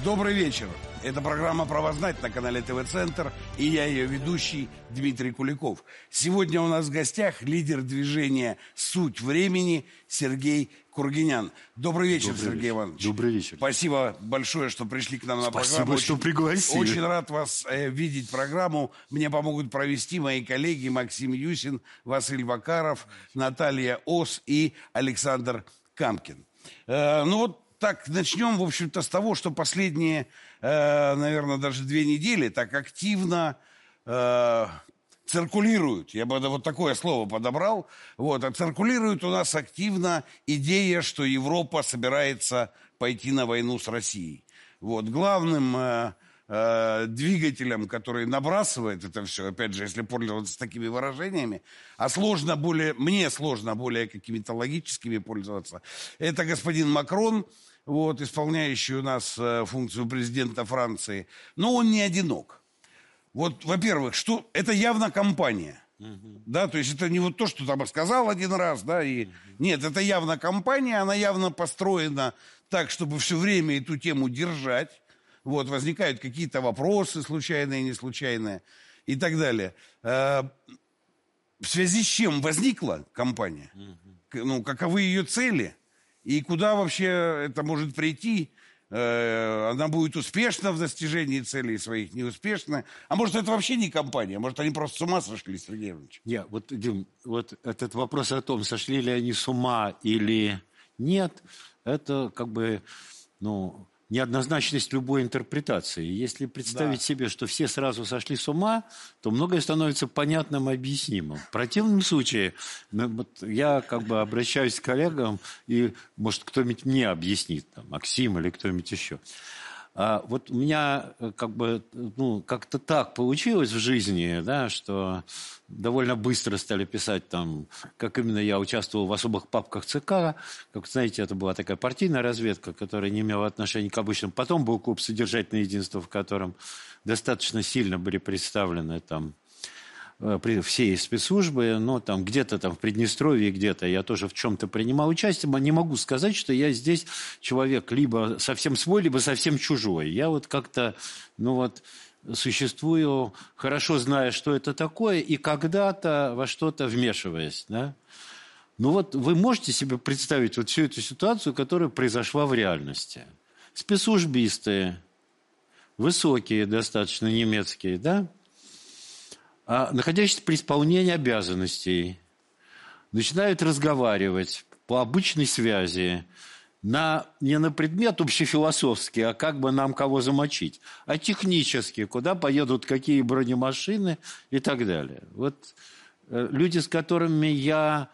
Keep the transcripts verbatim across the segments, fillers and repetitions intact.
Добрый вечер. Это программа «Право знать» на канале ТВ-центр, и я ее ведущий Дмитрий Куликов. Сегодня у нас в гостях лидер движения «Суть времени» Сергей Кургинян. Добрый вечер, Добрый Сергей вечер. Иванович. Добрый вечер. Спасибо большое, что пришли к нам на Спасибо, программу. что очень, пригласили. Очень рад вас э, видеть программу. Мне помогут провести мои коллеги Максим Юсин, Василий Вакаров, Наталья Ос и Александр Камкин. Э, ну вот, Так, начнем, в общем-то, с того, что последние, э, наверное, даже две недели так активно э, циркулируют, я бы вот такое слово подобрал, вот, а циркулирует у нас активно идея, что Европа собирается пойти на войну с Россией. Вот, главным э, э, двигателем, который набрасывает это все, опять же, если пользоваться такими выражениями, а сложно более, мне сложно более какими-то логическими пользоваться, это господин Макрон, вот, исполняющий у нас э, функцию президента Франции. Но он не одинок. Вот, во-первых, что это явно кампания. Uh-huh. Да, то есть это не вот то, что там сказал один раз, да, и... Uh-huh. Нет, это явно кампания, она явно построена так, чтобы все время эту тему держать. Вот, возникают какие-то вопросы, случайные, не случайные, и так далее. Э, в связи с чем возникла кампания? Uh-huh. Ну, каковы ее цели? И куда вообще это может прийти? Э, она будет успешна в достижении целей своих, неуспешна? А может, это вообще не кампания? Может, они просто с ума сошли, Сергей Иванович? Я, вот, Дим, вот этот вопрос о том, сошли ли они с ума или нет, это как бы, ну... неоднозначность любой интерпретации. Если представить да. себе, что все сразу сошли с ума, то многое становится понятным и объяснимым. В противном случае, ну, вот я как бы обращаюсь к коллегам, и, может, кто-нибудь мне объяснит, там, Максим или кто-нибудь еще. А вот у меня как бы, ну, как-то так получилось в жизни, да, что довольно быстро стали писать там, как именно я участвовал в особых папках ЦК. Как знаете, это была такая партийная разведка, которая не имела отношения к обычным. Потом был клуб «Содержательное единство», в котором достаточно сильно были представлены там все спецслужбы, но там где-то там в Приднестровье, где-то я тоже в чем-то принимал участие. Не могу сказать, что я здесь человек либо совсем свой, либо совсем чужой. Я вот как-то, ну вот, существую, хорошо зная, что это такое, и когда-то во что-то вмешиваясь, да. Ну вот вы можете себе представить вот всю эту ситуацию, которая произошла в реальности. Спецслужбисты, высокие достаточно немецкие, да, а находящиеся при исполнении обязанностей, начинают разговаривать по обычной связи, на, не на предмет общефилософский, а как бы нам кого замочить, а технически, куда поедут какие бронемашины и так далее. Вот э, люди, с которыми я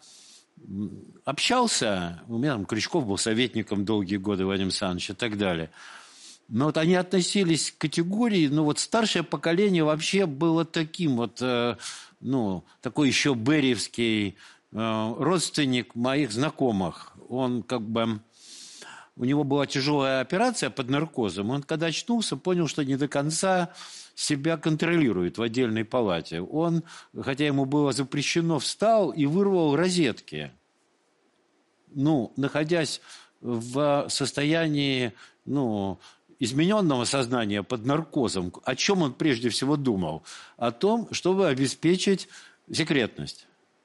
общался, у меня там Крючков был советником долгие годы, Вадим Александрович, и так далее. Но вот они относились к категории, ну вот старшее поколение вообще было таким вот, э, ну, такой еще бериевский э, родственник моих знакомых. Он как бы, у него была тяжелая операция под наркозом. Он когда очнулся, понял, что не до конца себя контролирует в отдельной палате. Он, хотя ему было запрещено, встал и вырвал розетки. Ну, находясь в состоянии, ну... измененного сознания под наркозом, о чем он прежде всего думал? О том, чтобы обеспечить секретность.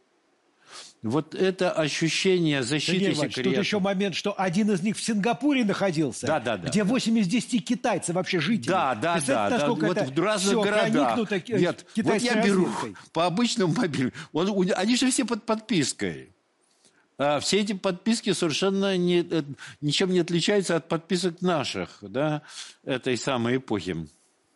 Вот это ощущение защиты секрета. Тут еще момент, что один из них в Сингапуре находился, да, да, да, где восемь из десяти китайцев вообще жители. Да, да, да. да. Вот в разных городах. Нет, вот я беру по обычному мобилю. Он, они же все под подпиской. А все эти подписки совершенно не, ничем не отличаются от подписок наших, да, этой самой эпохи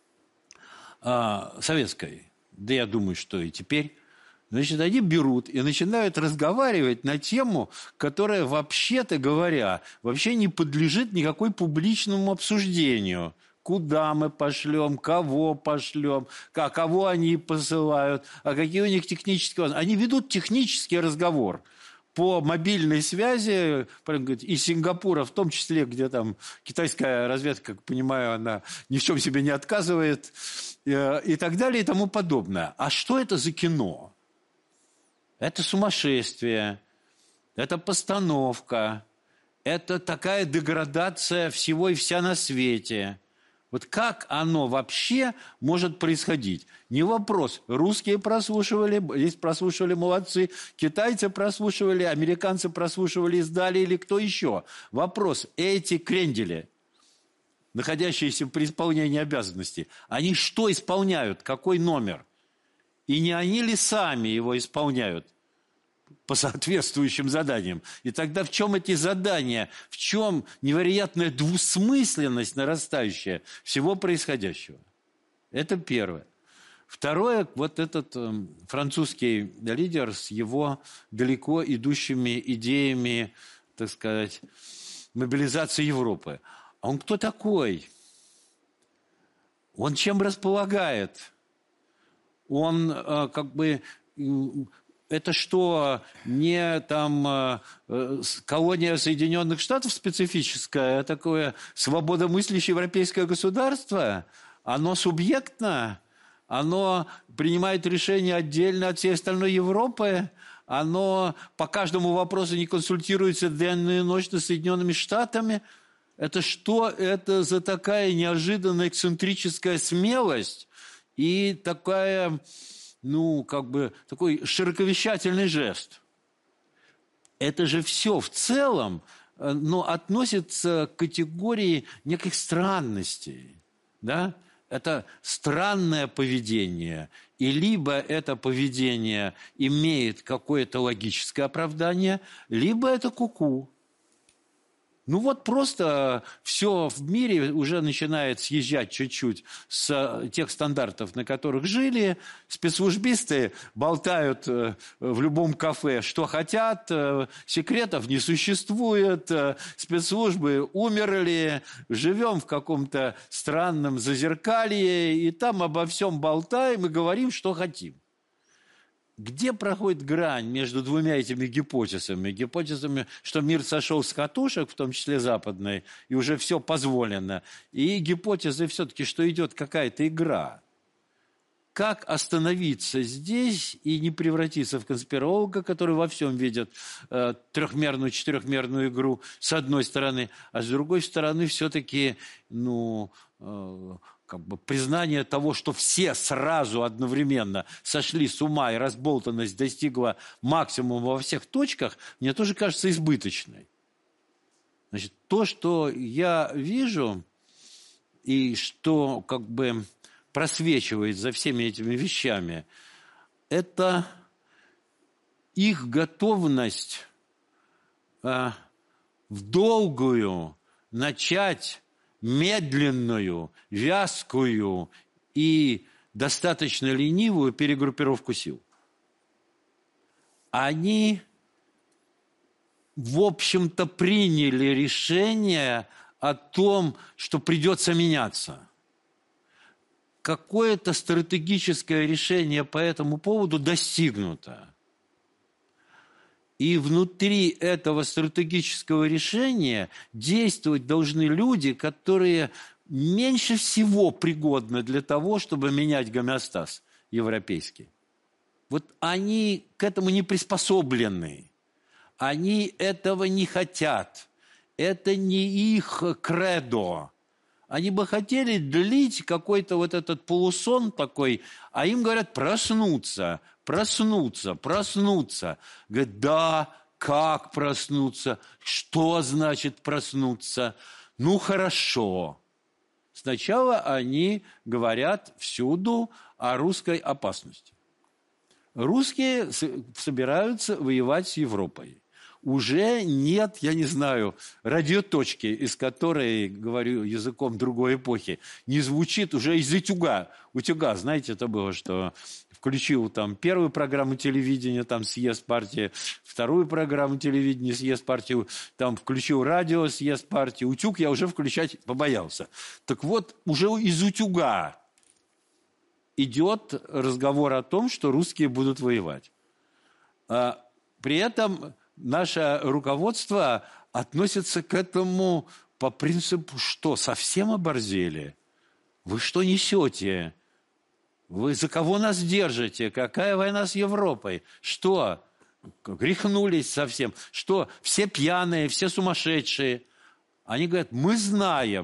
а, советской. Да я думаю, что и теперь. Значит, они берут и начинают разговаривать на тему, которая, вообще-то говоря, вообще не подлежит никакой публичному обсуждению. Куда мы пошлем, кого пошлем, а кого они посылают, а какие у них технические... Они ведут технический разговор по мобильной связи из Сингапура, в том числе, где там китайская разведка, как понимаю, она ни в чем себе не отказывает, и так далее, и тому подобное. А что это за кино? Это сумасшествие, это постановка, это такая деградация всего и вся на свете. Вот как оно вообще может происходить? Не вопрос. Русские прослушивали, здесь прослушивали, молодцы. Китайцы прослушивали, американцы прослушивали, издали или кто еще? Вопрос. Эти крендели, находящиеся при исполнении обязанностей, они что исполняют? Какой номер? И не они ли сами его исполняют по соответствующим заданиям? И тогда в чем эти задания? В чем невероятная двусмысленность нарастающая всего происходящего? Это первое. Второе, вот этот э, французский лидер с его далеко идущими идеями, так сказать, мобилизации Европы. А он кто такой? Он чем располагает? Он э, как бы... Это что, не там э, колония Соединенных Штатов специфическая, а такое свободомыслящее европейское государство? Оно субъектно? Оно принимает решения отдельно от всей остальной Европы? Оно по каждому вопросу не консультируется денно и ночно с Соединенными Штатами? Это что это за такая неожиданная эксцентрическая смелость и такая... ну, как бы, такой широковещательный жест. Это же все в целом, но относится к категории неких странностей, да? Это странное поведение, и либо это поведение имеет какое-то логическое оправдание, либо это куку. Ну вот просто все в мире уже начинает съезжать чуть-чуть с тех стандартов, на которых жили. Спецслужбисты болтают в любом кафе, что хотят. Секретов не существует. Спецслужбы умерли. Живем в каком-то странном зазеркалье. И там обо всем болтаем и говорим, что хотим. Где проходит грань между двумя этими гипотезами? Гипотезами, что мир сошел с катушек, в том числе западной, и уже все позволено. И гипотезы все-таки, что идет какая-то игра. Как остановиться здесь и не превратиться в конспиролога, который во всем видит э, трехмерную, четырехмерную игру, с одной стороны, а с другой стороны все-таки, ну... Э, как бы признание того, что все сразу одновременно сошли с ума и разболтанность достигла максимума во всех точках, мне тоже кажется избыточной. Значит, то, что я вижу и что как бы просвечивает за всеми этими вещами, это их готовность а, в долгую начать медленную, вязкую и достаточно ленивую перегруппировку сил. Они, в общем-то, приняли решение о том, что придется меняться. Какое-то стратегическое решение по этому поводу достигнуто. И внутри этого стратегического решения действовать должны люди, которые меньше всего пригодны для того, чтобы менять гомеостаз европейский. Вот они к этому не приспособлены. Они этого не хотят. Это не их кредо. Они бы хотели длить какой-то вот этот полусон такой, а им говорят проснуться, проснуться, проснуться. Говорят, да, как проснуться? Что значит проснуться? Ну, хорошо. Сначала они говорят всюду о русской опасности. Русские собираются воевать с Европой. Уже нет, я не знаю, радиоточки, из которой, говорю языком другой эпохи, не звучит уже из утюга. Утюга, знаете, это было, что включил там первую программу телевидения, там съезд партии, вторую программу телевидения, съезд партии, там включил радио, съезд партии. Утюг я уже включать побоялся. Так вот, уже из утюга идет разговор о том, что русские будут воевать. А при этом наше руководство относится к этому по принципу, что совсем оборзели? Вы что несете? Вы за кого нас держите? Какая война с Европой? Что? Грехнулись совсем? Что? Все пьяные, все сумасшедшие? Они говорят, мы знаем,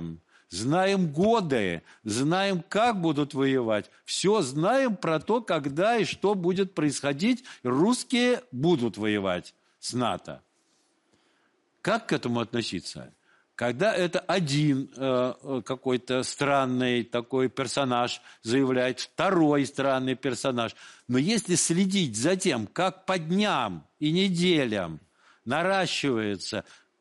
знаем годы, знаем, как будут воевать. Все знаем про то, когда и что будет происходить. Русские будут воевать с НАТО. Как к этому относиться? Когда это один э, какой-то странный такой персонаж заявляет, второй странный персонаж. Но если следить за тем, как по дням и неделям наращивается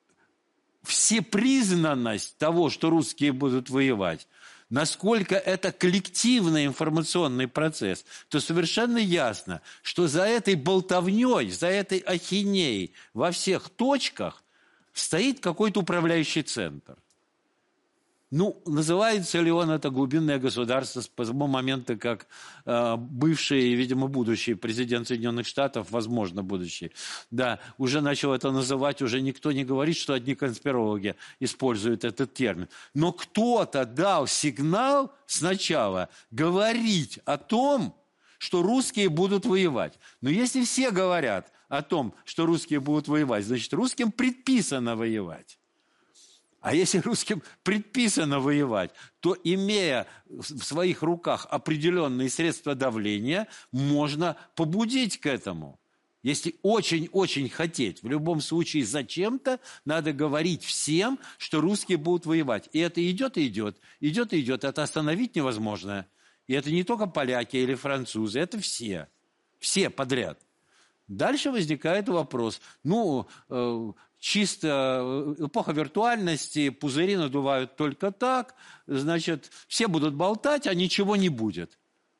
всепризнанность того, что русские будут воевать, насколько это коллективный информационный процесс, то совершенно ясно, что за этой болтовней, за этой ахинеей во всех точках стоит какой-то управляющий центр. Ну, называется ли он это глубинное государство с того момента, как э, бывший, видимо, будущий президент Соединенных Штатов, возможно, будущий, да, уже начал это называть, уже никто не говорит, что одни конспирологи используют этот термин. Но кто-то дал сигнал сначала говорить о том, что русские будут воевать. Но если все говорят о том, что русские будут воевать, значит, русским предписано воевать. А если русским предписано воевать, то, имея в своих руках определенные средства давления, можно побудить к этому. Если очень-очень хотеть, в любом случае зачем-то надо говорить всем, что русские будут воевать. И это идет и идет, идет и идет. Это остановить невозможно. И это не только поляки или французы, это все. Все подряд. Дальше возникает вопрос. Ну, э, чисто эпоха виртуальности, пузыри надувают только так, значит, все будут болтать, а ничего не будет.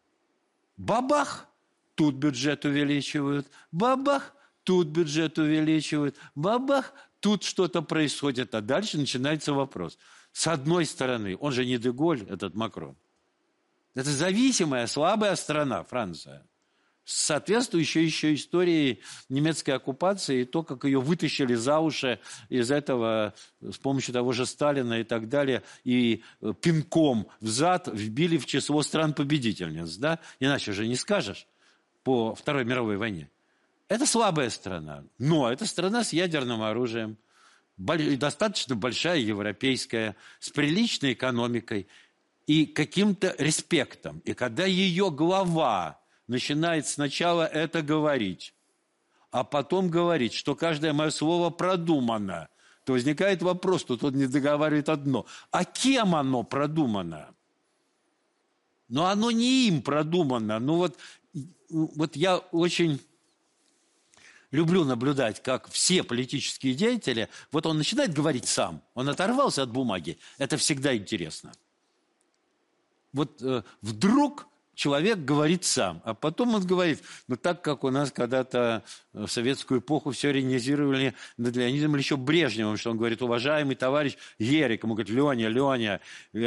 Бабах, тут бюджет увеличивают, бабах, тут бюджет увеличивают, бабах, тут что-то происходит. А дальше начинается вопрос. С одной стороны, он же не Де-Голь, этот Макрон. Это зависимая, слабая страна, Франция. С соответствующей еще историей немецкой оккупации и то, как ее вытащили за уши из этого с помощью того же Сталина и так далее, и пинком взад вбили в число стран-победительниц. Да? Иначе же не скажешь по Второй мировой войне. Это слабая страна, но это страна с ядерным оружием, достаточно большая европейская, с приличной экономикой и каким-то респектом. И когда ее глава начинает сначала это говорить, а потом говорить, что каждое мое слово продумано, то возникает вопрос, тут он не договаривает одно. А кем оно продумано? Но оно не им продумано. Ну вот, вот я очень люблю наблюдать, как все политические деятели, вот он начинает говорить сам, он оторвался от бумаги, это всегда интересно. Вот э, вдруг человек говорит сам, а потом он говорит, ну так как у нас когда-то в советскую эпоху все организировали над Леонидом Ильичем Брежневым, что он говорит, уважаемый товарищ Ерик, ему говорит, Леня, Леня,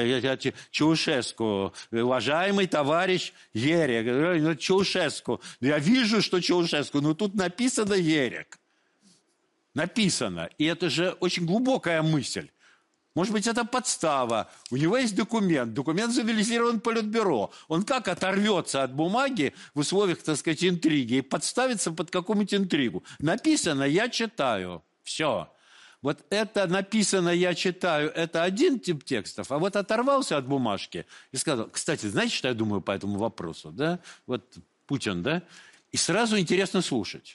Чаушеску, уважаемый товарищ Ерик, Чаушеску, я вижу, что Чаушеску, но тут написано Ерик, написано, и это же очень глубокая мысль. Может быть, это подстава. У него есть документ. Документ завизирован Политбюро. Он как оторвется от бумаги в условиях, так сказать, интриги и подставится под какую-нибудь интригу. Написано «я читаю». Все. Вот это написано «я читаю» – это один тип текстов, а вот оторвался от бумажки и сказал, кстати, знаете, что я думаю по этому вопросу? Да? Вот Путин, да? И сразу интересно слушать.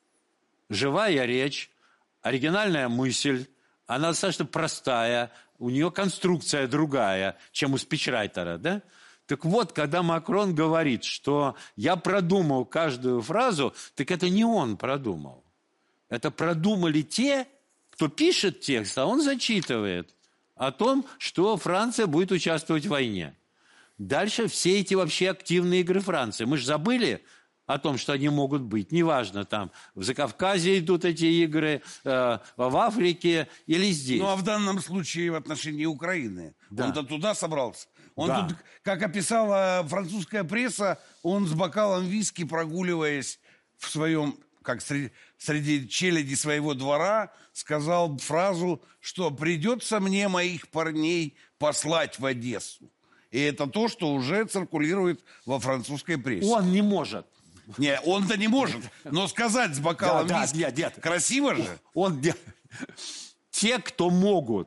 Живая речь, оригинальная мысль, она достаточно простая, у нее конструкция другая, чем у спичрайтера, да? Так вот, когда Макрон говорит, что я продумал каждую фразу, так это не он продумал. Это продумали те, кто пишет текст, а он зачитывает о том, что Франция будет участвовать в войне. Дальше все эти вообще активные игры Франции. Мы же забыли о том, что они могут быть. Неважно, там в Закавказье идут эти игры, э, в Африке или здесь. Ну, а в данном случае в отношении Украины. Да. Он-то туда собрался. Он да. тут, как описала французская пресса, он с бокалом виски, прогуливаясь в своем, как среди, среди челяди своего двора, сказал фразу, что придется мне моих парней послать в Одессу. И это то, что уже циркулирует во французской прессе. Он не может. Не, он-то не может, но сказать с бокалом да, виски да, нет, нет. красиво же. Он, те, кто могут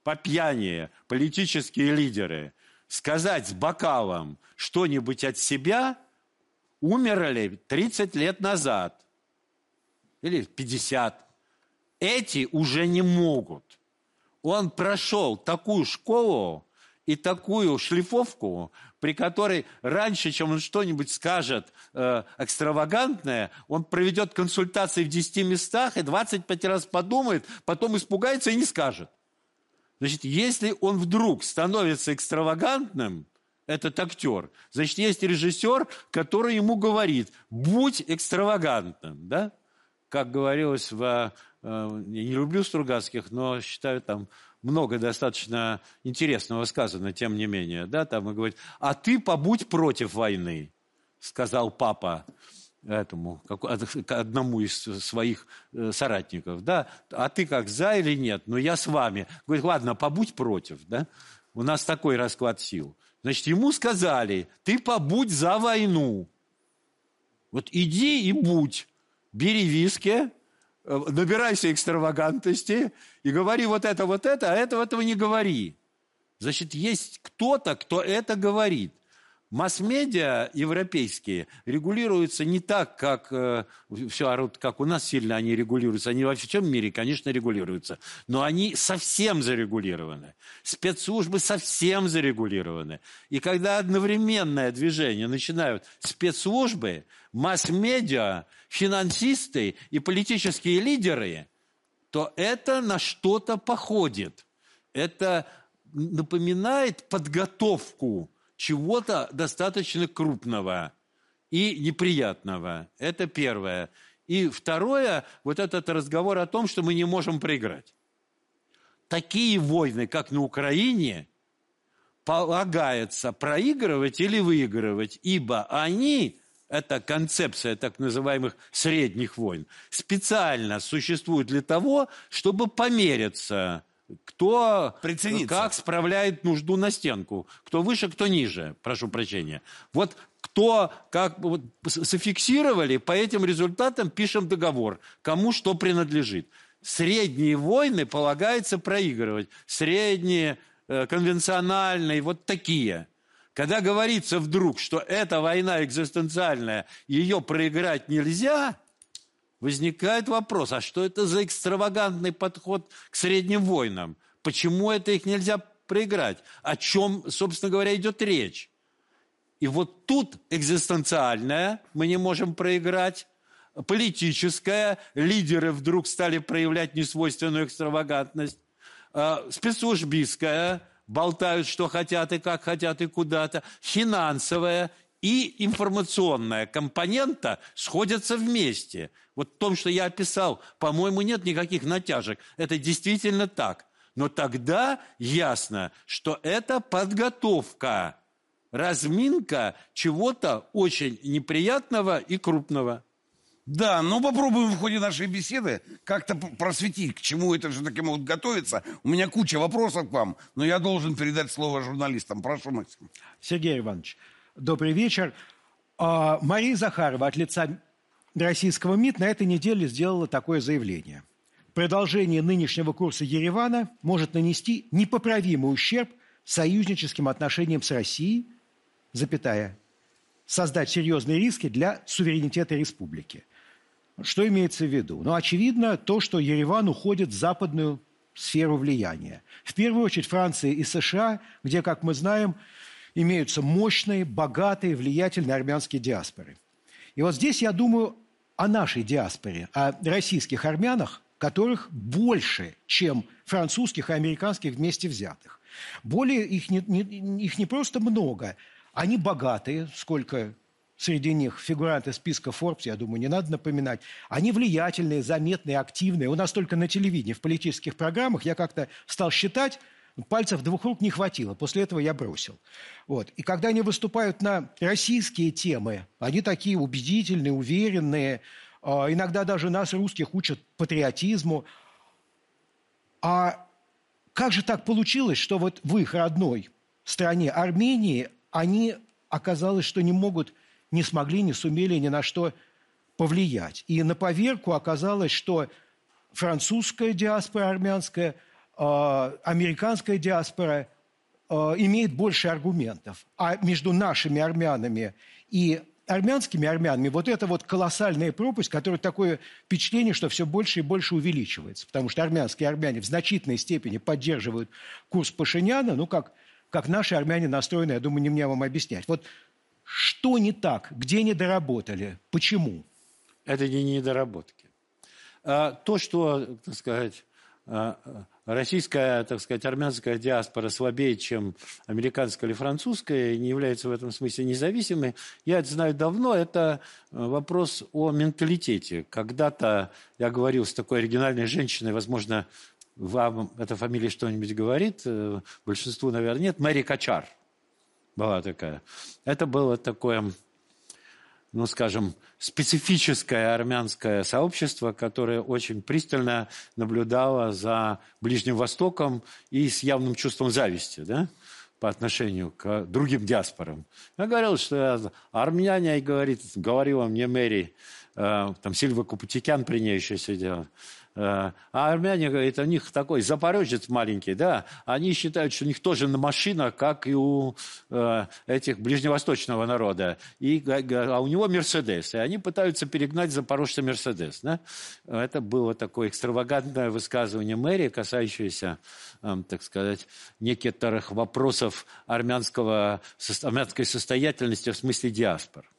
по пьяни политические лидеры сказать с бокалом что-нибудь от себя, умерли тридцать лет назад или пятьдесят. Эти уже не могут. Он прошел такую школу и такую шлифовку, при которой раньше, чем он что-нибудь скажет э, экстравагантное, он проведет консультации в десяти местах и двадцать пять раз подумает, потом испугается и не скажет. Значит, если он вдруг становится экстравагантным, этот актер, значит, есть режиссер, который ему говорит: будь экстравагантным, да? Как говорилось в... Э, я не люблю Стругацких, но считаю, там много достаточно интересного сказано, тем не менее. Да? Там и говорит: а ты побудь против войны, сказал папа этому, к одному из своих соратников. Да? А ты как, за или нет? Ну, я с вами. Говорит: ладно, побудь против. Да? У нас такой расклад сил. Значит, ему сказали: ты побудь за войну. Вот иди и будь. Бери виски, набирайся экстравагантности и говори вот это, вот это, а этого, этого не говори. Значит, есть кто-то, кто это говорит. Масс-медиа европейские регулируются не так, как э, все, как у нас сильно они регулируются. Они во всем мире, конечно, регулируются. Но они совсем зарегулированы. Спецслужбы совсем зарегулированы. И когда одновременное движение начинают спецслужбы, масс-медиа, финансисты и политические лидеры, то это на что-то походит. Это напоминает подготовку чего-то достаточно крупного и неприятного. Это первое. И второе, вот этот разговор о том, что мы не можем проиграть. Такие войны, как на Украине, полагается проигрывать или выигрывать, ибо они, это концепция так называемых средних войн, специально существует для того, чтобы помериться, кто как справляет нужду на стенку. Кто выше, кто ниже. Прошу прощения. Вот кто как вот, зафиксировали, по этим результатам пишем договор. Кому что принадлежит. Средние войны полагается проигрывать. Средние, э, конвенциональные, вот такие. Когда говорится вдруг, что эта война экзистенциальная, ее проиграть нельзя, возникает вопрос: а что это за экстравагантный подход к средним войнам? Почему это их нельзя проиграть? О чем, собственно говоря, идет речь? И вот тут экзистенциальное мы не можем проиграть, политическое, лидеры вдруг стали проявлять несвойственную экстравагантность, спецслужбистское, болтают, что хотят и как хотят и куда-то, финансовое и информационная компонента сходятся вместе. Вот в том, что я описал, по-моему, нет никаких натяжек. Это действительно так. Но тогда ясно, что это подготовка, разминка чего-то очень неприятного и крупного. Да, ну попробуем в ходе нашей беседы как-то просветить, к чему это все-таки могут готовиться. У меня куча вопросов к вам, но я должен передать слово журналистам. Прошу, Максим. Сергей Иванович, добрый вечер. Мария Захарова от лица российского МИД на этой неделе сделала такое заявление. Продолжение нынешнего курса Еревана может нанести непоправимый ущерб союзническим отношениям с Россией, запятая, создать серьезные риски для суверенитета республики. Что имеется в виду? Ну, очевидно, то, что Ереван уходит в западную сферу влияния. В первую очередь Франция и США, где, как мы знаем, имеются мощные, богатые, влиятельные армянские диаспоры. И вот здесь я думаю о нашей диаспоре, о российских армянах, которых больше, чем французских и американских вместе взятых. Более их не, не, их не просто много, они богатые, сколько среди них фигуранты списка Forbes, я думаю, не надо напоминать. Они влиятельные, заметные, активные. У нас только на телевидении, в политических программах я как-то стал считать, пальцев двух рук не хватило. После этого я бросил. Вот. И когда они выступают на российские темы, они такие убедительные, уверенные. Иногда даже нас, русских, учат патриотизму. А как же так получилось, что вот в их родной стране Армении они, оказалось, что не могут, не смогли, не сумели ни на что повлиять. И на поверку оказалось, что французская диаспора армянская американская диаспора имеет больше аргументов. А между нашими армянами и армянскими армянами вот это вот колоссальная пропасть, которая такое впечатление, что все больше и больше увеличивается. Потому что армянские армяне в значительной степени поддерживают курс Пашиняна, ну, как, как наши армяне настроены, я думаю, не мне вам объяснять. Вот что не так, где не доработали, почему? Это не недоработки. А то, что, так сказать, российская, так сказать, армянская диаспора слабее, чем американская или французская, не является в этом смысле независимой, я это знаю давно. Это вопрос о менталитете. Когда-то я говорил с такой оригинальной женщиной, возможно, вам эта фамилия что-нибудь говорит, большинству, наверное, нет, Мэри Качар была такая. Это было такое, ну, скажем, специфическое армянское сообщество, которое очень пристально наблюдало за Ближним Востоком и с явным чувством зависти, да, по отношению к другим диаспорам. Я говорил, что армяне, и говорит, говорила мне Мэри, э, там Сильва Купутикян при ней еще сидела, а армяне, говорит, у них такой запорожец маленький, да, они считают, что у них тоже машина, как и у э, этих ближневосточного народа, и, а у него Мерседес, и они пытаются перегнать запорожца Мерседес, да. Это было такое экстравагантное высказывание Мэри, касающееся, э, так сказать, некоторых вопросов армянского, армянской состоятельности в смысле диаспор.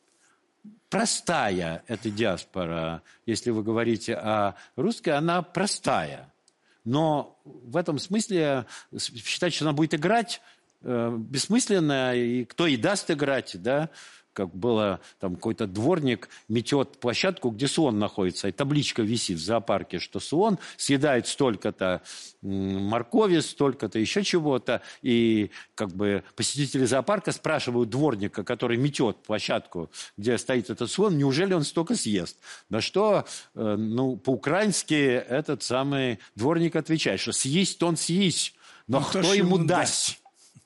Простая эта диаспора, если вы говорите о русской, она простая. Но в этом смысле считать, что она будет играть, э, бессмысленно, и кто и даст играть, да, как было, там какой-то дворник метет площадку, где слон находится, и табличка висит в зоопарке, что слон съедает столько-то моркови, столько-то еще чего-то, и как бы посетители зоопарка спрашивают дворника, который метет площадку, где стоит этот слон, неужели он столько съест? На что, ну, по-украински этот самый дворник отвечает, что съесть он съесть, но ну, кто ему даст?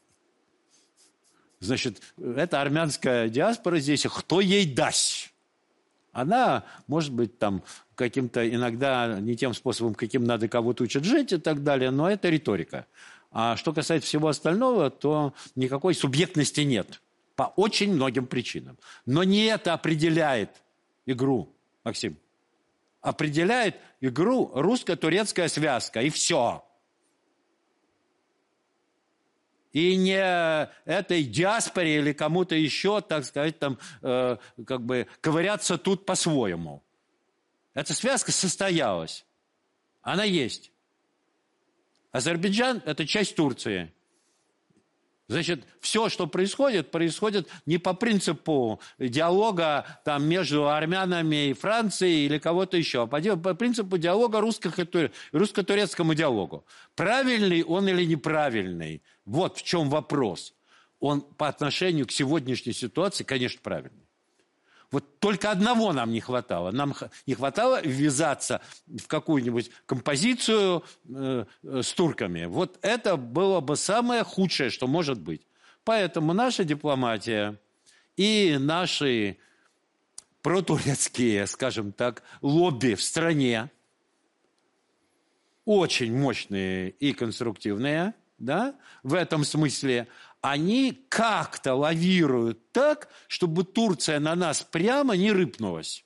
Значит, это армянская диаспора здесь, кто ей даст? Она, может быть, там каким-то иногда не тем способом, каким надо кого-то учить жить и так далее, но это риторика. А что касается всего остального, то никакой субъектности нет. По очень многим причинам. Но не это определяет игру, Максим. Определяет игру русско-турецкая связка, и все. И не этой диаспоре или кому-то еще, так сказать, там, э, как бы ковыряться тут по-своему. Эта связка состоялась. Она есть. Азербайджан – это часть Турции. Значит, все, что происходит, происходит не по принципу диалога там, между армянами и Францией или кого-то еще, а по, по принципу диалога русско-турецкому диалогу. Правильный он или неправильный? Вот в чем вопрос. Он по отношению к сегодняшней ситуации, конечно, правильный. Вот только одного нам не хватало. Нам не хватало ввязаться в какую-нибудь композицию э, э, с турками. Вот это было бы самое худшее, что может быть. Поэтому наша дипломатия и наши протурецкие, скажем так, лобби в стране очень мощные и конструктивные, да, в этом смысле, они как-то лавируют так, чтобы Турция на нас прямо не рыпнулась.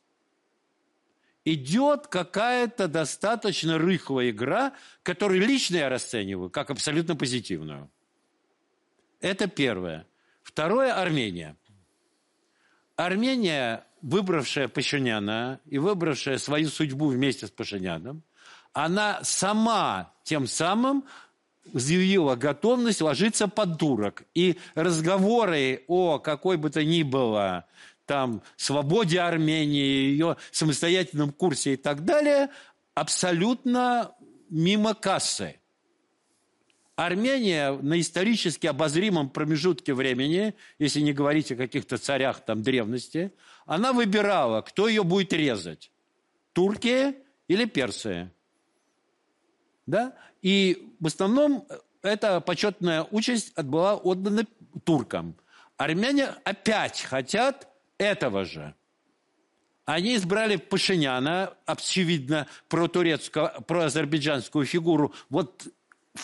Идет какая-то достаточно рыхлая игра, которую лично я расцениваю как абсолютно позитивную. Это первое. Второе – Армения. Армения, выбравшая Пашиняна и выбравшая свою судьбу вместе с Пашиняном, она сама тем самым заявила готовность ложиться под турок. И разговоры о какой бы то ни было там свободе Армении, ее самостоятельном курсе и так далее, абсолютно мимо кассы. Армения на исторически обозримом промежутке времени, если не говорить о каких-то царях там древности, она выбирала, кто ее будет резать. Турки или персы. Да? И в основном эта почетная участь была отдана туркам. Армяне опять хотят этого же. Они избрали Пашиняна, очевидно, протурецкую, проазербайджанскую фигуру, вот в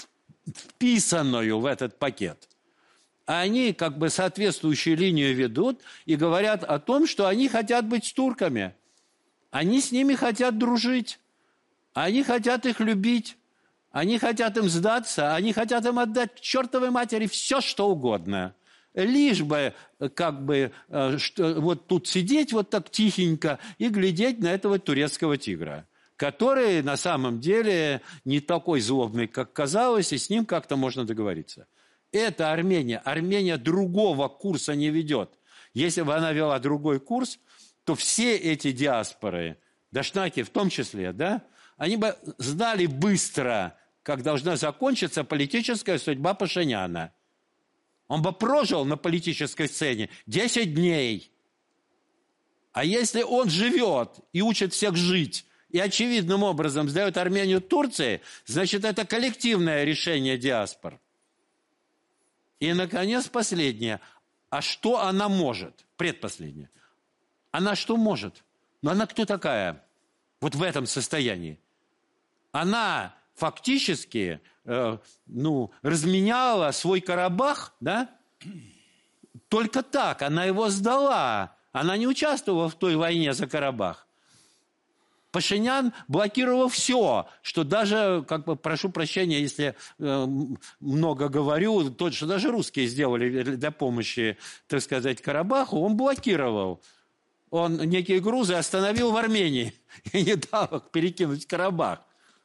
вписанную в этот пакет. Они как бы соответствующую линию ведут и говорят о том, что они хотят быть с турками. Они с ними хотят дружить. Они хотят их любить. Они хотят им сдаться. Они хотят им отдать к чертовой матери все, что угодно. Лишь бы как бы что, вот тут сидеть вот так тихенько и глядеть на этого турецкого тигра, который на самом деле не такой злобный, как казалось, и с ним как-то можно договориться. Это Армения. Армения другого курса не ведет. Если бы она вела другой курс, то все эти диаспоры, дашнаки в том числе, да, они бы знали быстро, как должна закончиться политическая судьба Пашиняна. Он бы прожил на политической сцене десять дней. А если он живет и учит всех жить, и очевидным образом сдает Армению Турции, значит, это коллективное решение диаспор. И, наконец, последнее. А что она может? Предпоследнее. Она что может? Но она кто такая? Вот в этом состоянии. Она фактически э, ну, разменяла свой Карабах, да? Только так. Она его сдала. Она не участвовала в той войне за Карабах. Пашинян блокировал все, что даже, как бы, прошу прощения, если э, много говорю, то, что даже русские сделали для помощи, так сказать, Карабаху, он блокировал. Он некие грузы остановил в Армении и не дал их перекинуть в Карабах.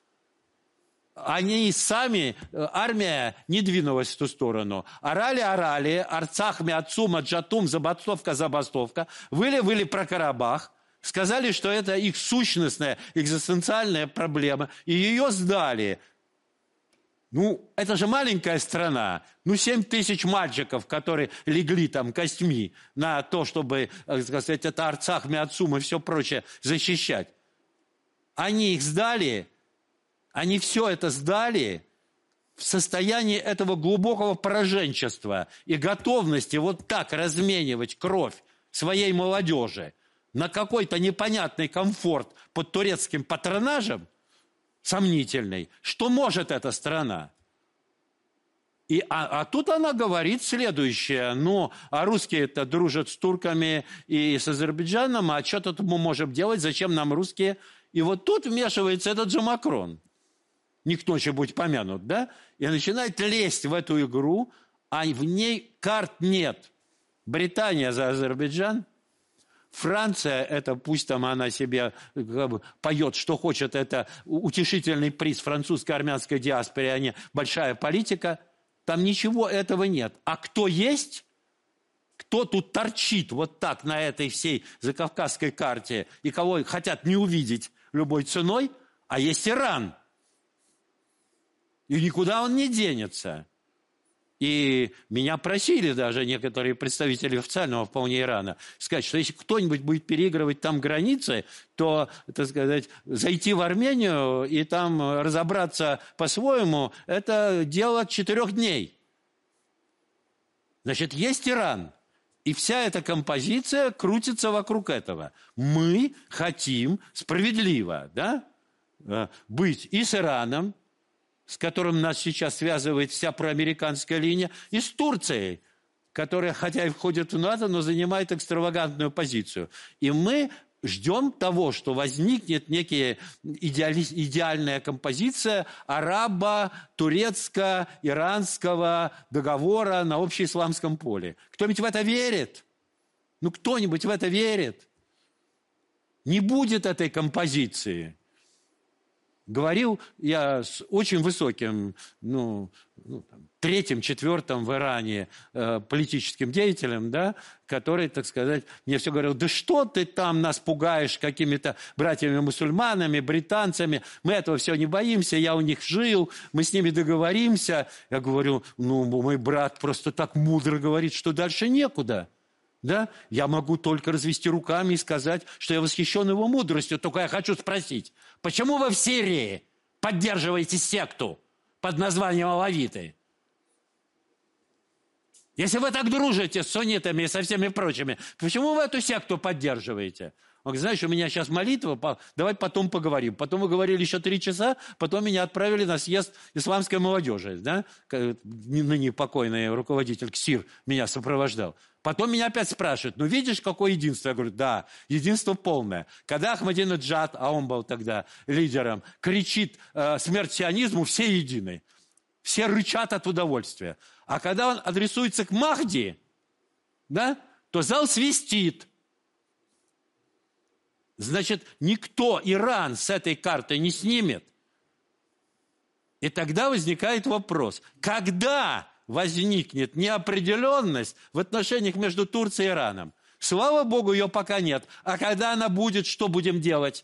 Они сами, армия не двинулась в ту сторону. Орали, орали, Арцах, Миацума, Джатум, забастовка, забастовка. Выли, выли про Карабах. Сказали, что это их сущностная, экзистенциальная проблема, и ее сдали. Ну, это же маленькая страна. Ну, семь тысяч мальчиков, которые легли там костьми на то, чтобы, так сказать, это Арцах, Миацум и все прочее защищать. Они их сдали, они все это сдали в состоянии этого глубокого пораженчества и готовности вот так разменивать кровь своей молодежи на какой-то непонятный комфорт под турецким патронажем, сомнительный, что может эта страна. И, а, а тут она говорит следующее, ну, а русские-то дружат с турками и с Азербайджаном, а что тут мы можем делать, зачем нам русские? И вот тут вмешивается этот же Макрон, не кто-нибудь помянут, да, и начинает лезть в эту игру, а в ней карт нет. Британия за Азербайджан, Франция, это пусть там она себе как бы, поет, что хочет, это утешительный приз французской армянской диаспоре, а не большая политика. Там ничего этого нет. А кто есть, кто тут торчит вот так на этой всей закавказской карте, и кого хотят не увидеть любой ценой, а есть Иран. И никуда он не денется. И меня просили даже некоторые представители официального вполне Ирана сказать, что если кто-нибудь будет переигрывать там границы, то, так сказать, зайти в Армению и там разобраться по-своему, это дело четырех дней. Значит, есть Иран. И вся эта композиция крутится вокруг этого. Мы хотим справедливо, да, быть и с Ираном, с которым нас сейчас связывает вся проамериканская линия, и с Турцией, которая, хотя и входит в НАТО, но занимает экстравагантную позицию. И мы ждем того, что возникнет некая идеали... идеальная композиция арабо-турецко-иранского договора на общеисламском поле. Кто-нибудь в это верит? Ну, кто-нибудь в это верит? Не будет этой композиции. Говорил я с очень высоким, ну, ну там, третьим, четвертым в Иране э, политическим деятелем, да, который, так сказать, мне все говорил, да что ты там нас пугаешь какими-то братьями-мусульманами, британцами, мы этого все не боимся, я у них жил, мы с ними договоримся. Я говорю, ну, мой брат просто так мудро говорит, что дальше некуда. Да? Я могу только развести руками и сказать, что я восхищен его мудростью. Только я хочу спросить, почему вы в Сирии поддерживаете секту под названием алавиты? Если вы так дружите с суннитами и со всеми прочими, почему вы эту секту поддерживаете? Он говорит, знаешь, у меня сейчас молитва, давай потом поговорим. Потом мы говорили еще три часа, потом меня отправили на съезд исламской молодежи. Да? Ныне покойный руководитель КСИР меня сопровождал. Потом меня опять спрашивают, ну видишь, какое единство? Я говорю, да, единство полное. Когда Ахмадинеджад, а он был тогда лидером, кричит э, смерть сионизму, все едины. Все рычат от удовольствия. А когда он адресуется к Махди, да, то зал свистит. Значит, никто Иран с этой карты не снимет. И тогда возникает вопрос, когда возникнет неопределенность в отношениях между Турцией и Ираном? Слава Богу, ее пока нет. А когда она будет, что будем делать?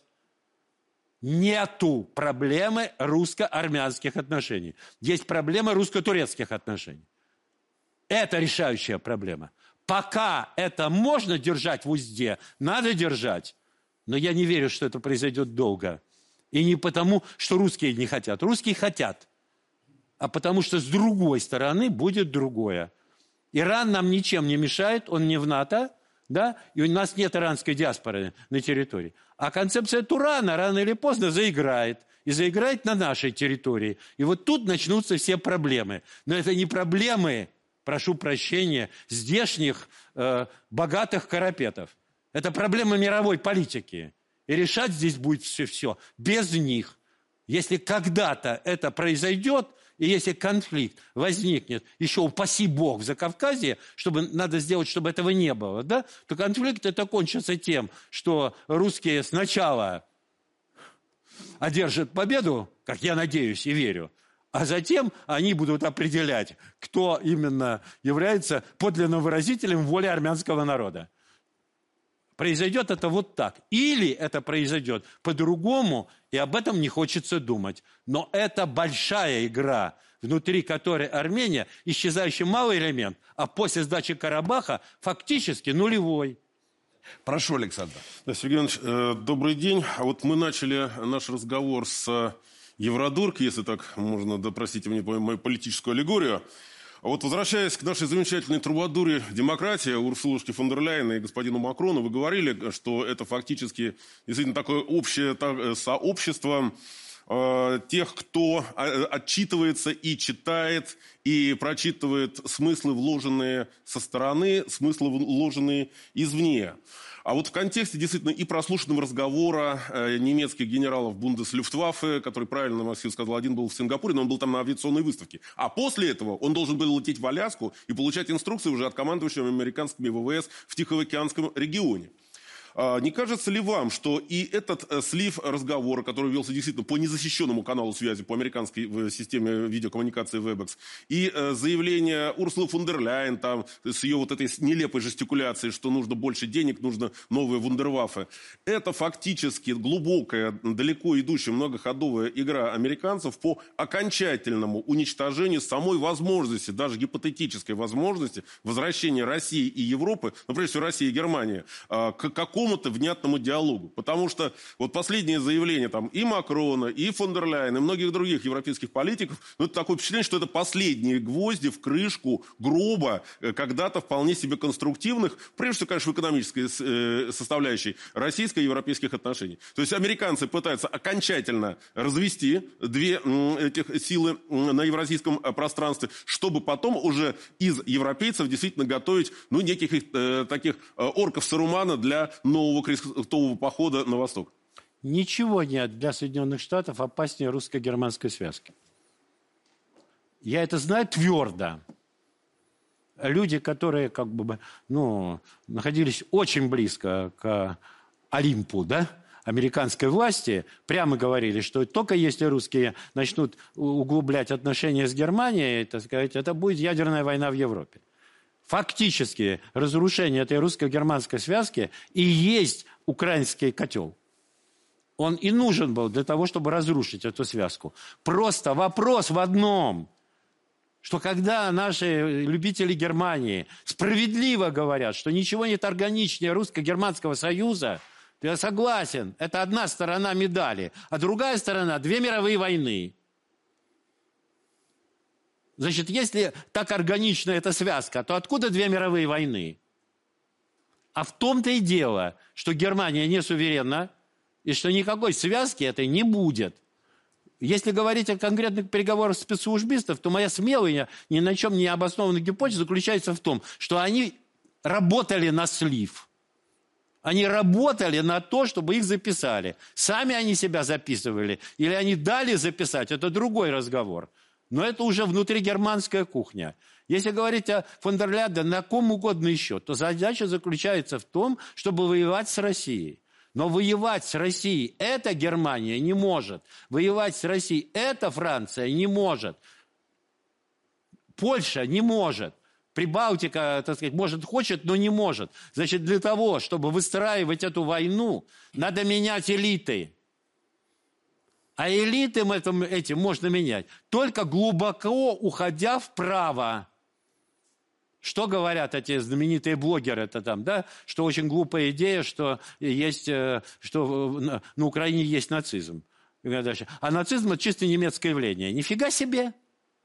Нету проблемы русско-армянских отношений. Есть проблема русско-турецких отношений. Это решающая проблема. Пока это можно держать в узде, надо держать. Но я не верю, что это произойдет долго. И не потому, что русские не хотят. Русские хотят. А потому что с другой стороны будет другое. Иран нам ничем не мешает, он не в НАТО, да? И у нас нет иранской диаспоры на территории. А концепция Турана рано или поздно заиграет. И заиграет на нашей территории. И вот тут начнутся все проблемы. Но это не проблемы, прошу прощения, здешних э, богатых карапетов. Это проблема мировой политики. И решать здесь будет все-все без них. Если когда-то это произойдет, и если конфликт возникнет, еще упаси Бог в Закавказье, чтобы надо сделать, чтобы этого не было, да, то конфликт это кончится тем, что русские сначала одержат победу, как я надеюсь и верю, а затем они будут определять, кто именно является подлинным выразителем воли армянского народа. Произойдет это вот так. Или это произойдет по-другому, и об этом не хочется думать. Но это большая игра, внутри которой Армения исчезающий малый элемент, а после сдачи Карабаха фактически нулевой. Прошу, Александр. Да, Сергей Иванович, э, добрый день. А вот мы начали наш разговор с Евродурк, если так можно, да простите мне мою политическую аллегорию. А вот возвращаясь к нашей замечательной трубадуре демократии, Урсулушке фон дер Ляйен и господину Макрону, вы говорили, что это фактически действительно такое общее так, сообщество э, тех, кто отчитывается и читает, и прочитывает смыслы, вложенные со стороны, смыслы, вложенные извне. А вот в контексте действительно и прослушанного разговора э, немецких генералов Бундеслюфтваффе, который правильно Максим сказал, один был в Сингапуре, но он был там на авиационной выставке. А после этого он должен был лететь в Аляску и получать инструкции уже от командующего американскими ВВС в Тихоокеанском регионе. Не кажется ли вам, что и этот слив разговора, который велся действительно по незащищенному каналу связи, по американской системе видеокоммуникации Webex, и заявление Урсулы фон дер Ляйен там, с ее вот этой нелепой жестикуляцией, что нужно больше денег, нужно новые вундерваффе, это фактически глубокая, далеко идущая, многоходовая игра американцев по окончательному уничтожению самой возможности, даже гипотетической возможности возвращения России и Европы, ну, прежде всего России и Германии, к какому какому-то внятному диалогу. Потому что вот последнее заявление там и Макрона, и фон дер Ляйен, и многих других европейских политиков, ну, это такое впечатление, что это последние гвозди в крышку гроба когда-то вполне себе конструктивных, прежде всего, конечно, в экономической составляющей российско-европейских отношений. То есть американцы пытаются окончательно развести две этих силы на евразийском пространстве, чтобы потом уже из европейцев действительно готовить, ну, неких э, таких э, орков Сарумана для нового крестового похода на восток. Ничего нет для Соединенных Штатов опаснее русско-германской связки. Я это знаю твердо. Люди, которые как бы, ну, находились очень близко к Олимпу, да, американской власти, прямо говорили, что только если русские начнут углублять отношения с Германией, так сказать, это будет ядерная война в Европе. Фактически разрушение этой русско-германской связки и есть украинский котел. Он и нужен был для того, чтобы разрушить эту связку. Просто вопрос в одном, что когда наши любители Германии справедливо говорят, что ничего нет органичнее русско-германского союза, то я согласен, это одна сторона медали, а другая сторона – две мировые войны. Значит, если так органична эта связка, то откуда две мировые войны? А в том-то и дело, что Германия не суверенна, и что никакой связки этой не будет. Если говорить о конкретных переговорах спецслужбистов, то моя смелая, ни на чем не обоснованная гипотеза заключается в том, что они работали на слив. Они работали на то, чтобы их записали. Сами они себя записывали, или они дали записать, это другой разговор. Но это уже внутригерманская кухня. Если говорить о фон дер Ляйен на ком угодно еще, то задача заключается в том, чтобы воевать с Россией. Но воевать с Россией эта Германия не может. Воевать с Россией эта Франция не может. Польша не может. Прибалтика, так сказать, может, хочет, но не может. Значит, для того, чтобы выстраивать эту войну, надо менять элиты. А элиты этим, этим можно менять, только глубоко уходя вправо. Что говорят эти знаменитые блогеры-то там, да? Что очень глупая идея, что, есть, что на Украине есть нацизм. А нацизм – это чисто немецкое явление. Нифига себе!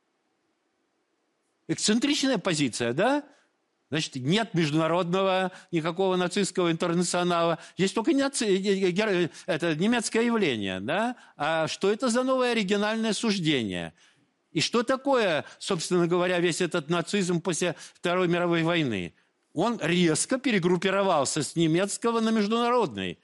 Эксцентричная позиция, да? Значит, нет международного никакого нацистского интернационала. Есть только наци... это немецкое явление, да? А что это за новое оригинальное суждение? И что такое, собственно говоря, весь этот нацизм после Второй мировой войны? Он резко перегруппировался с немецкого на международный.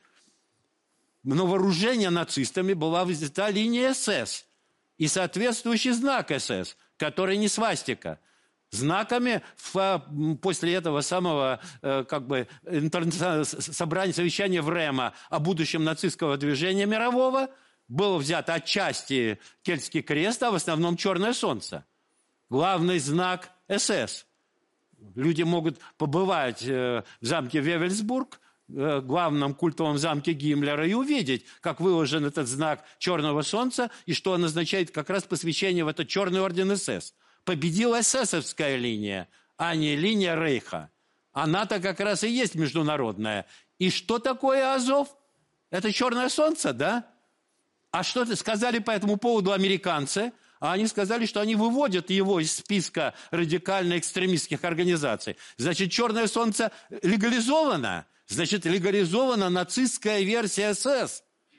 На вооружение нацистами была взята линия СС и соответствующий знак СС, который не свастика. Знаками в, после этого самого как бы, собрания, совещания в Рема о будущем нацистского движения мирового было взято отчасти Кельтский крест, а в основном Черное солнце. Главный знак СС. Люди могут побывать в замке Вевельсбург, главном культовом замке Гиммлера, и увидеть, как выложен этот знак Черного солнца, и что он означает как раз посвящение в этот Черный орден СС. Победила эсэсовская линия, а не линия Рейха. Она-то как раз и есть международная. И что такое Азов? Это Черное солнце, да? А что сказали по этому поводу американцы? А они сказали, что они выводят его из списка радикально-экстремистских организаций. Значит, Черное солнце легализовано. Значит, легализована нацистская версия СС.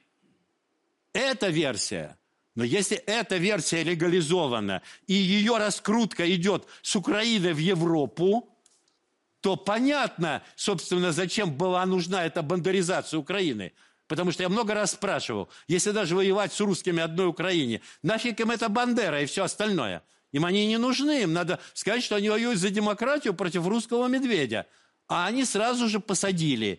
Эта версия. Но если эта версия легализована, и ее раскрутка идет с Украины в Европу, то понятно, собственно, зачем была нужна эта бандеризация Украины. Потому что я много раз спрашивал, если даже воевать с русскими одной Украине, нафиг им эта Бандера и все остальное? Им они не нужны, им надо сказать, что они воюют за демократию против русского медведя. А они сразу же посадили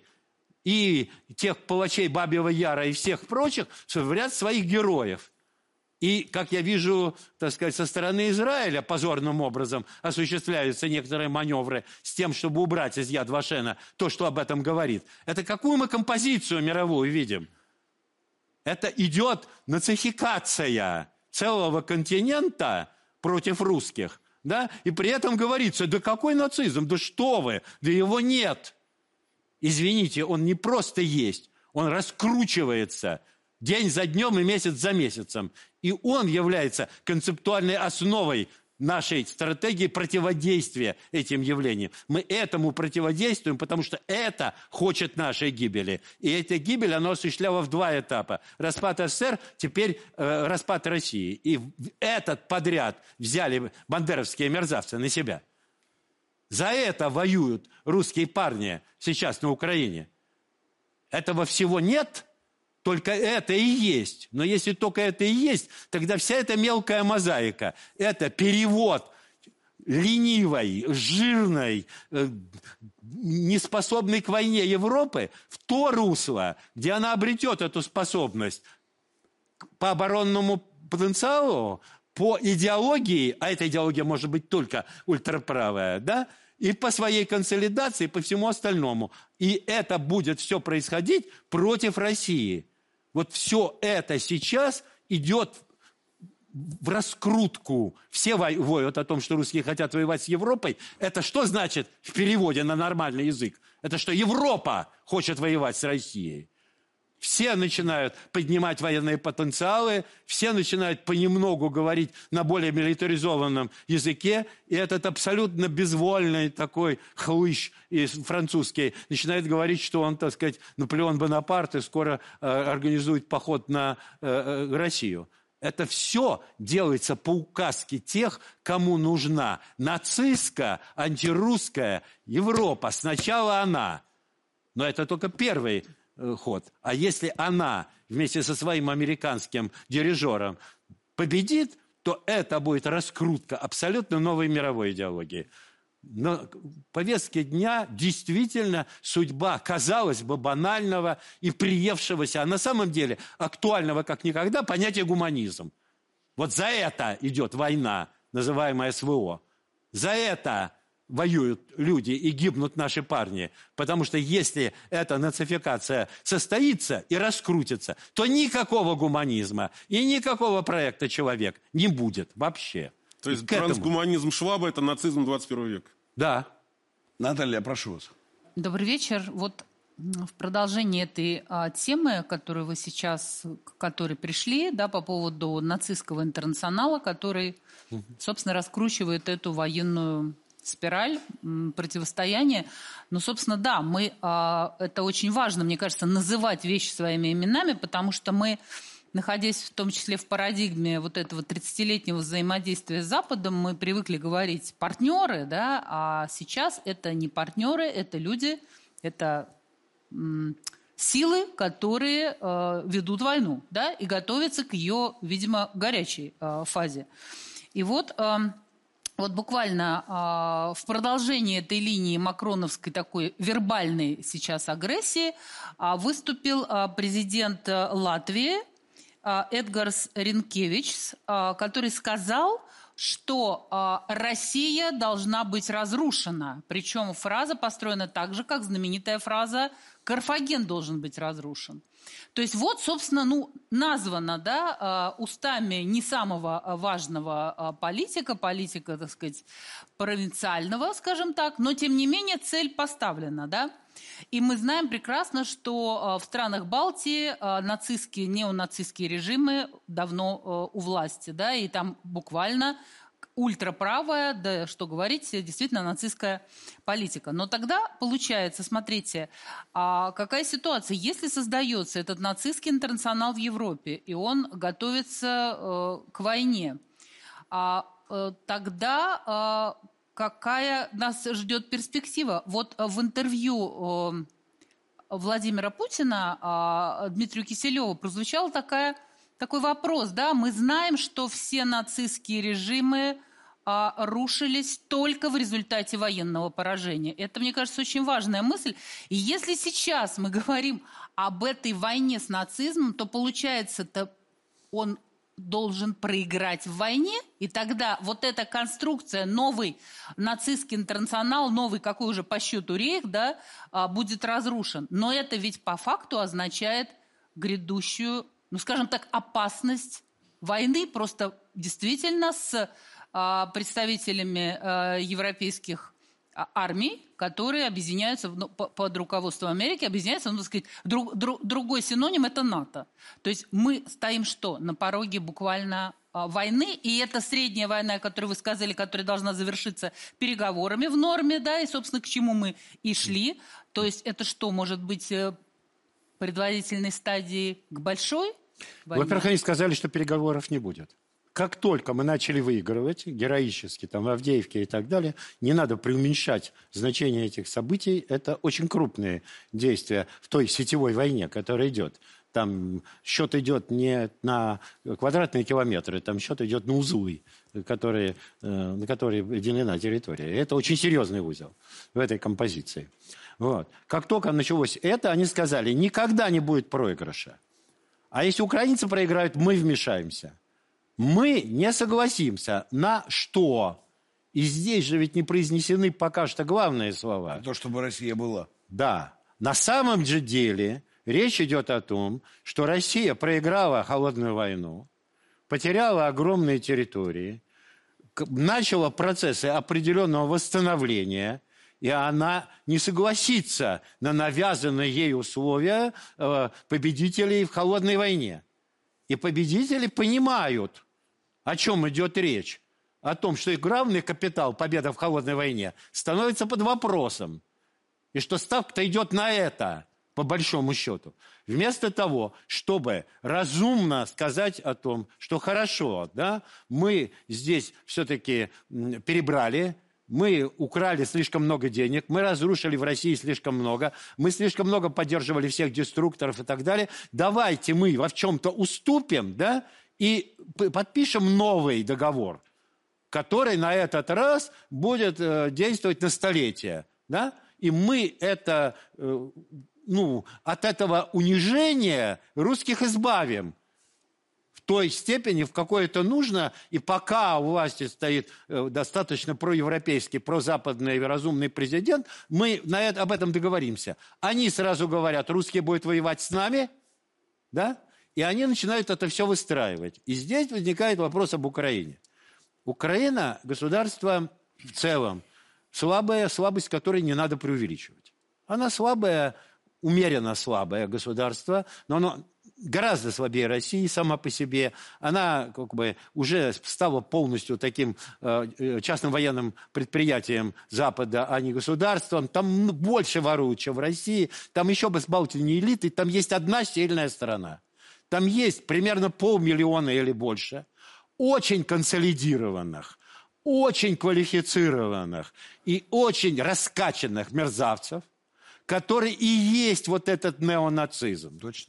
и тех палачей Бабьего Яра, и всех прочих в ряд своих героев. И, как я вижу, так сказать, со стороны Израиля позорным образом осуществляются некоторые маневры с тем, чтобы убрать из Яд Вашена то, что об этом говорит. Это какую мы композицию мировую видим? Это идет нацификация целого континента против русских. Да? И при этом говорится, да какой нацизм, да что вы, да его нет. Извините, он не просто есть, он раскручивается день за днем и месяц за месяцем. И он является концептуальной основой нашей стратегии противодействия этим явлениям. Мы этому противодействуем, потому что это хочет нашей гибели. И эта гибель, она осуществляла в два этапа. Распад СССР, теперь э, распад России. И этот подряд взяли бандеровские мерзавцы на себя. За это воюют русские парни сейчас на Украине. Этого всего нет. Только это и есть. Но если только это и есть, тогда вся эта мелкая мозаика, это перевод ленивой, жирной, э, неспособной к войне Европы в то русло, где она обретет эту способность по оборонному потенциалу, по идеологии, а эта идеология может быть только ультраправая, да, и по своей консолидации, и по всему остальному. И это будет все происходить против России. Вот все это сейчас идет в раскрутку. Все воюют о том, что русские хотят воевать с Европой. Это что значит в переводе на нормальный язык? Это что Европа хочет воевать с Россией. Все начинают поднимать военные потенциалы, все начинают понемногу говорить на более милитаризованном языке, и этот абсолютно безвольный такой хлыщ французский начинает говорить, что он, так сказать, Наполеон Бонапарт и скоро э, организует поход на э, Россию. Это все делается по указке тех, кому нужна нацистская, антирусская Европа. Сначала она. Но это только первый э, ход. А если она вместе со своим американским дирижером победит, то это будет раскрутка абсолютно новой мировой идеологии. На повестке дня действительно судьба, казалось бы, банального и приевшегося, а на самом деле актуального как никогда понятия гуманизм. Вот за это идет война, называемая СВО. За это воюют люди и гибнут наши парни. Потому что если эта нацификация состоится и раскрутится, то никакого гуманизма и никакого проекта «Человек» не будет вообще. То есть трансгуманизм Шваба – это нацизм двадцать первого века? Да. Наталья, прошу вас. Добрый вечер. Вот в продолжении этой а, темы, которую вы сейчас, к которой пришли, да, по поводу нацистского интернационала, который, собственно, раскручивает эту военную спираль м, противостояния. Ну, собственно, да, мы, а, это очень важно, мне кажется, называть вещи своими именами, потому что мы, находясь в том числе в парадигме вот этого тридцатилетнего взаимодействия с Западом, мы привыкли говорить партнеры, да, а сейчас это не партнеры, это люди, это м, силы, которые э, ведут войну, да, и готовятся к ее, видимо, горячей э, фазе. И вот, э, вот буквально э, в продолжении этой линии макроновской такой вербальной сейчас агрессии э, выступил э, президент Латвии Эдгарс Ринкевичс, который сказал, что Россия должна быть разрушена. Причем фраза построена так же, как знаменитая фраза «Карфаген должен быть разрушен». То есть вот, собственно, ну, названо, да, устами не самого важного политика, политика, так сказать, провинциального, скажем так, но, тем не менее, цель поставлена, да. И мы знаем прекрасно, что в странах Балтии нацистские, неонацистские режимы давно у власти, да, и там буквально ультраправая, да что говорить, действительно нацистская политика. Но тогда получается, смотрите, какая ситуация? Если создается этот нацистский интернационал в Европе, и он готовится к войне, тогда какая нас ждет перспектива? Вот в интервью Владимира Путина Дмитрию Киселеву прозвучал такая, такой вопрос. Да? Мы знаем, что все нацистские режимы рушились только в результате военного поражения. Это, мне кажется, очень важная мысль. И если сейчас мы говорим об этой войне с нацизмом, то получается-то он должен проиграть в войне, и тогда вот эта конструкция, новый нацистский интернационал, новый какой уже по счету рейх, да, будет разрушен. Но это ведь по факту означает грядущую, ну, скажем так, опасность войны, просто действительно с а, представителями а, европейских армий, которые объединяются ну, под руководством Америки, объединяются, ну, так сказать, друг, друг, другой синоним – это НАТО. То есть мы стоим что? На пороге буквально а, войны, и это средняя война, о которой вы сказали, которая должна завершиться переговорами в норме, да, и, собственно, к чему мы и шли. То есть это что, может быть, предварительной стадии к большой войне? Во-первых, они сказали, что переговоров не будет. Как только мы начали выигрывать, героически, там, в Авдеевке и так далее, не надо преуменьшать значение этих событий. Это очень крупные действия в той сетевой войне, которая идет. Там счет идет не на квадратные километры, там счет идет на узлы, которые, на которые делена территория. И это очень серьезный узел в этой композиции. Вот. Как только началось это, они сказали, никогда не будет проигрыша. А если украинцы проиграют, мы вмешаемся. Мы не согласимся на что? И здесь же ведь не произнесены пока что главные слова. То, чтобы Россия была. Да. На самом же деле речь идет о том, что Россия проиграла холодную войну, потеряла огромные территории, начала процессы определенного восстановления, и она не согласится на навязанные ей условия э, победителей в холодной войне. И победители понимают, о чем идет речь. О том, что их главный капитал, победа в холодной войне, становится под вопросом. И что ставка-то идет на это, по большому счету. Вместо того, чтобы разумно сказать о том, что хорошо, да, мы здесь все-таки перебрали, мы украли слишком много денег, мы разрушили в России слишком много, мы слишком много поддерживали всех деструкторов и так далее. Давайте мы во чем-то уступим, да, и подпишем новый договор, который на этот раз будет э, действовать на столетие, да, и мы это, э, ну, от этого унижения русских избавим в той степени, в какой это нужно, и пока у власти стоит э, достаточно проевропейский, прозападный, разумный президент, мы на это, об этом договоримся. Они сразу говорят, русские будут воевать с нами, да, и они начинают это все выстраивать. И здесь возникает вопрос об Украине. Украина – государство в целом слабая, слабость которой не надо преувеличивать. Она слабая, умеренно слабое государство, но оно гораздо слабее России сама по себе. Она как бы уже стала полностью таким э, частным военным предприятием Запада, а не государством. Там больше воруют, чем в России. Там еще бы с Балтией элиты. Там есть одна сильная сторона. Там есть примерно полмиллиона или больше очень консолидированных, очень квалифицированных и очень раскачанных мерзавцев, которые и есть вот этот неонацизм. Точно.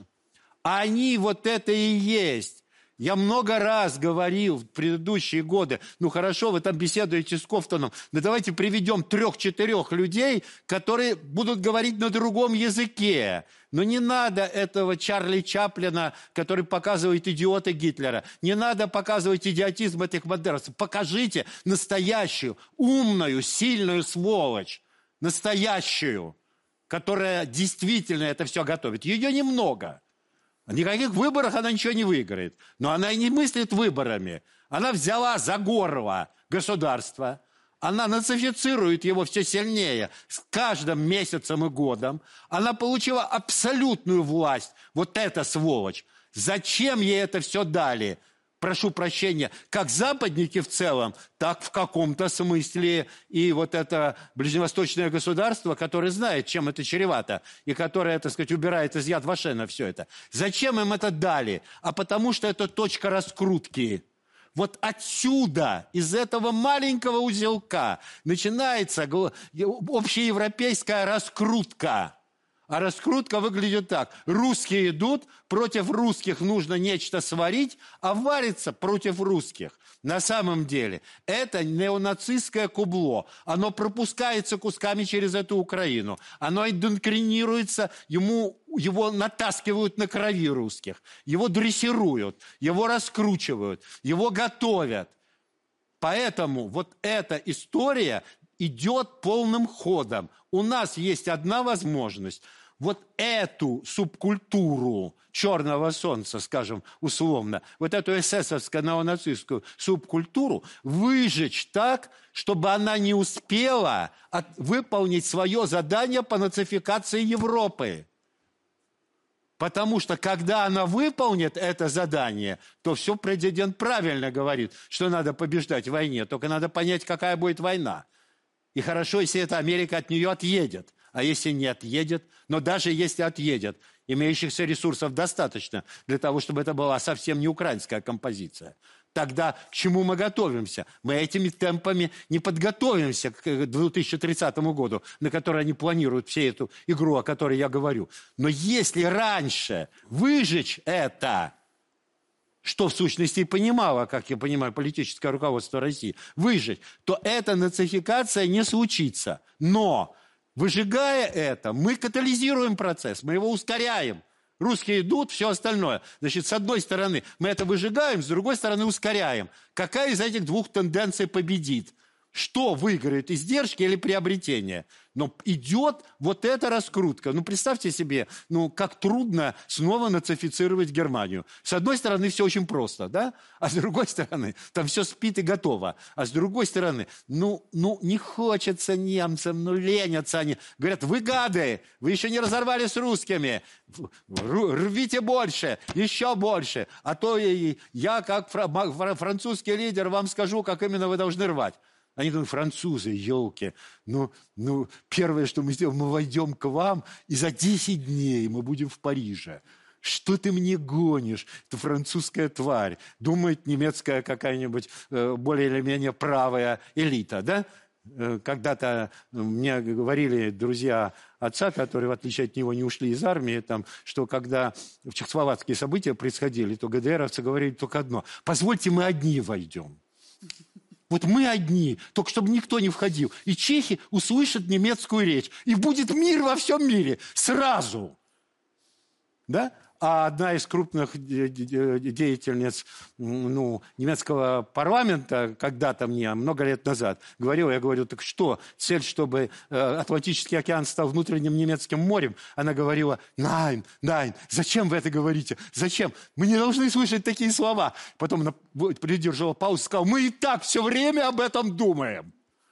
Они вот это и есть. Я много раз говорил в предыдущие годы, ну хорошо, вы там беседуете с Кофтоном, но давайте приведем трех-четырех людей, которые будут говорить на другом языке. Но не надо этого Чарли Чаплина, который показывает идиота Гитлера. Не надо показывать идиотизм этих бандеровцев. Покажите настоящую, умную, сильную сволочь. Настоящую, которая действительно это все готовит. Ее немного. В никаких выборах она ничего не выиграет. Но она и не мыслит выборами. Она взяла за горло государство. Она нацифицирует его все сильнее с каждым месяцем и годом. Она получила абсолютную власть. Вот эта сволочь. Зачем ей это все дали? Прошу прощения, как западники в целом, так в каком-то смысле и вот это ближневосточное государство, которое знает, чем это чревато, и которое, так сказать, убирает из Яд Вашена все это. Зачем им это дали? А потому что это точка раскрутки. Вот отсюда, из этого маленького узелка, начинается общеевропейская раскрутка. А раскрутка выглядит так. Русские идут, против русских нужно нечто сварить, а варится против русских. На самом деле это неонацистское кубло. Оно пропускается кусками через эту Украину. Оно индоктринируется, ему, его натаскивают на крови русских. Его дрессируют, его раскручивают, его готовят. Поэтому вот эта история идет полным ходом. У нас есть одна возможность. Вот эту субкультуру черного солнца, скажем условно, вот эту эсэсовскую неонацистскую субкультуру выжечь так, чтобы она не успела от, выполнить свое задание по нацификации Европы. Потому что, когда она выполнит это задание, то все президент правильно говорит, что надо побеждать в войне, только надо понять, какая будет война. И хорошо, если эта Америка от нее отъедет. А если не отъедет, но даже если отъедет, имеющихся ресурсов достаточно для того, чтобы это была совсем не украинская композиция. Тогда к чему мы готовимся? Мы этими темпами не подготовимся к две тысячи тридцатому году, на который они планируют всю эту игру, о которой я говорю. Но если раньше выжечь это, что в сущности и понимало, как я понимаю, политическое руководство России, выжечь, то эта нацификация не случится. Но выжигая это, мы катализируем процесс, мы его ускоряем. Русские идут, все остальное. Значит, с одной стороны мы это выжигаем, с другой стороны ускоряем. Какая из этих двух тенденций победит? Что выиграет, издержки или приобретение? Но идет вот эта раскрутка. Ну, представьте себе, ну, как трудно снова нацифицировать Германию. С одной стороны, все очень просто, да? А с другой стороны, там все спит и готово. А с другой стороны, ну, ну не хочется немцам, ну, ленятся они. Говорят, вы гады, вы еще не разорвали с русскими. Рвите больше, еще больше. А то я, как французский лидер, вам скажу, как именно вы должны рвать. Они говорят, французы, елки, ну, ну, первое, что мы сделаем, мы войдем к вам, и за десять дней мы будем в Париже. Что ты мне гонишь? Это французская тварь. Думает немецкая какая-нибудь э, более или менее правая элита, да? Э, когда-то мне говорили друзья отца, которые, в отличие от него, не ушли из армии, там, что когда чехословацкие события происходили, то ГДРовцы говорили только одно. Позвольте, мы одни войдем. Вот мы одни, только чтобы никто не входил. И чехи услышат немецкую речь. И будет мир во всем мире. Сразу. Да? А одна из крупных деятельниц ну, немецкого парламента когда-то мне, много лет назад, говорила, я говорю, так что, цель, чтобы Атлантический океан стал внутренним немецким морем? Она говорила, nein, nein, зачем вы это говорите? Зачем? Мы не должны слышать такие слова. Потом она придержала паузу и сказала, мы и так все время об этом думаем.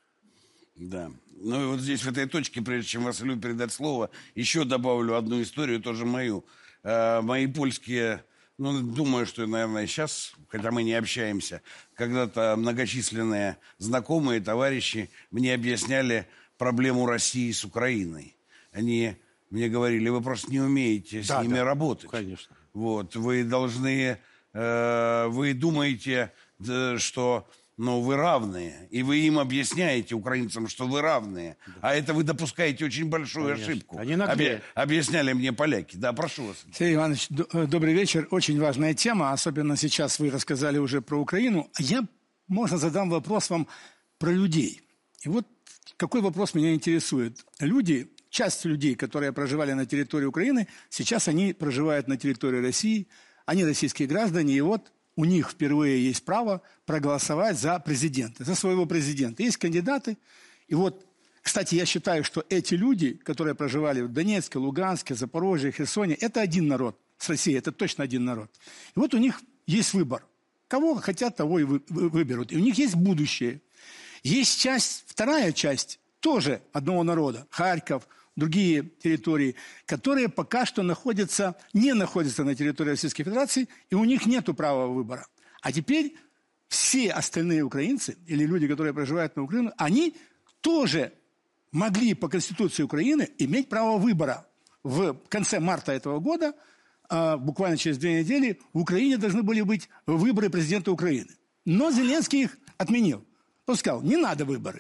Да. Ну и вот здесь, в этой точке, прежде чем Василию передать слово, еще добавлю одну историю, тоже мою. Мои польские, ну, думаю, что, наверное, сейчас, хотя мы не общаемся, когда-то многочисленные знакомые, товарищи мне объясняли проблему России с Украиной. Они мне говорили, вы просто не умеете с да, ними да, работать. Конечно. Вот, вы должны, э, вы думаете, что... Но вы равные, и вы им объясняете, украинцам, что вы равные. Да. А это вы допускаете очень большую Конечно. ошибку. Они Объ... Объясняли мне поляки. Да, прошу вас. Сергей Иванович, добрый вечер. Очень важная тема, особенно сейчас вы рассказали уже про Украину. Я, можно, задам вопрос вам про людей. И вот какой вопрос меня интересует. Люди, часть людей, которые проживали на территории Украины, сейчас они проживают на территории России, они российские граждане, и вот у них впервые есть право проголосовать за президента, за своего президента. Есть кандидаты. И вот, кстати, я считаю, что эти люди, которые проживали в Донецке, Луганске, Запорожье, Херсоне, это один народ с Россией, это точно один народ. И вот у них есть выбор. Кого хотят, того и выберут. И у них есть будущее. Есть часть, вторая часть тоже одного народа, Харьков, другие территории, которые пока что находятся, не находятся на территории Российской Федерации, и у них нет права выбора. А теперь все остальные украинцы, или люди, которые проживают на Украине, они тоже могли по Конституции Украины иметь право выбора. В конце марта этого года, буквально через две недели, в Украине должны были быть выборы президента Украины. Но Зеленский их отменил. Он сказал, не надо выборы.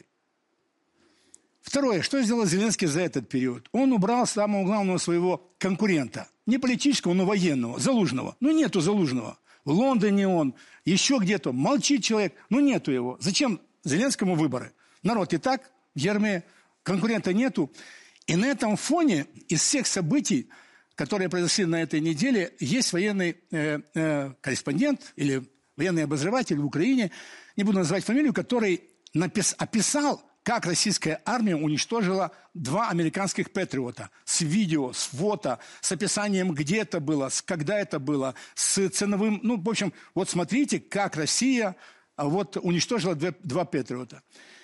Второе, что сделал Зеленский за этот период? Он убрал самого главного своего конкурента. Не политического, но военного, Залужного. Ну, нету Залужного. В Лондоне он, еще где-то. Молчит человек, ну, нету его. Зачем Зеленскому выборы? Народ и так в ярме, конкурента нету. И на этом фоне из всех событий, которые произошли на этой неделе, есть военный э, э, корреспондент или военный обозреватель в Украине, не буду называть фамилию, который напис, описал, как российская армия уничтожила два американских «Патриота» с видео, с фото, с описанием, где это было, с когда это было, с ценовым... Ну, в общем, вот смотрите, как Россия вот, уничтожила два, два «Патриота».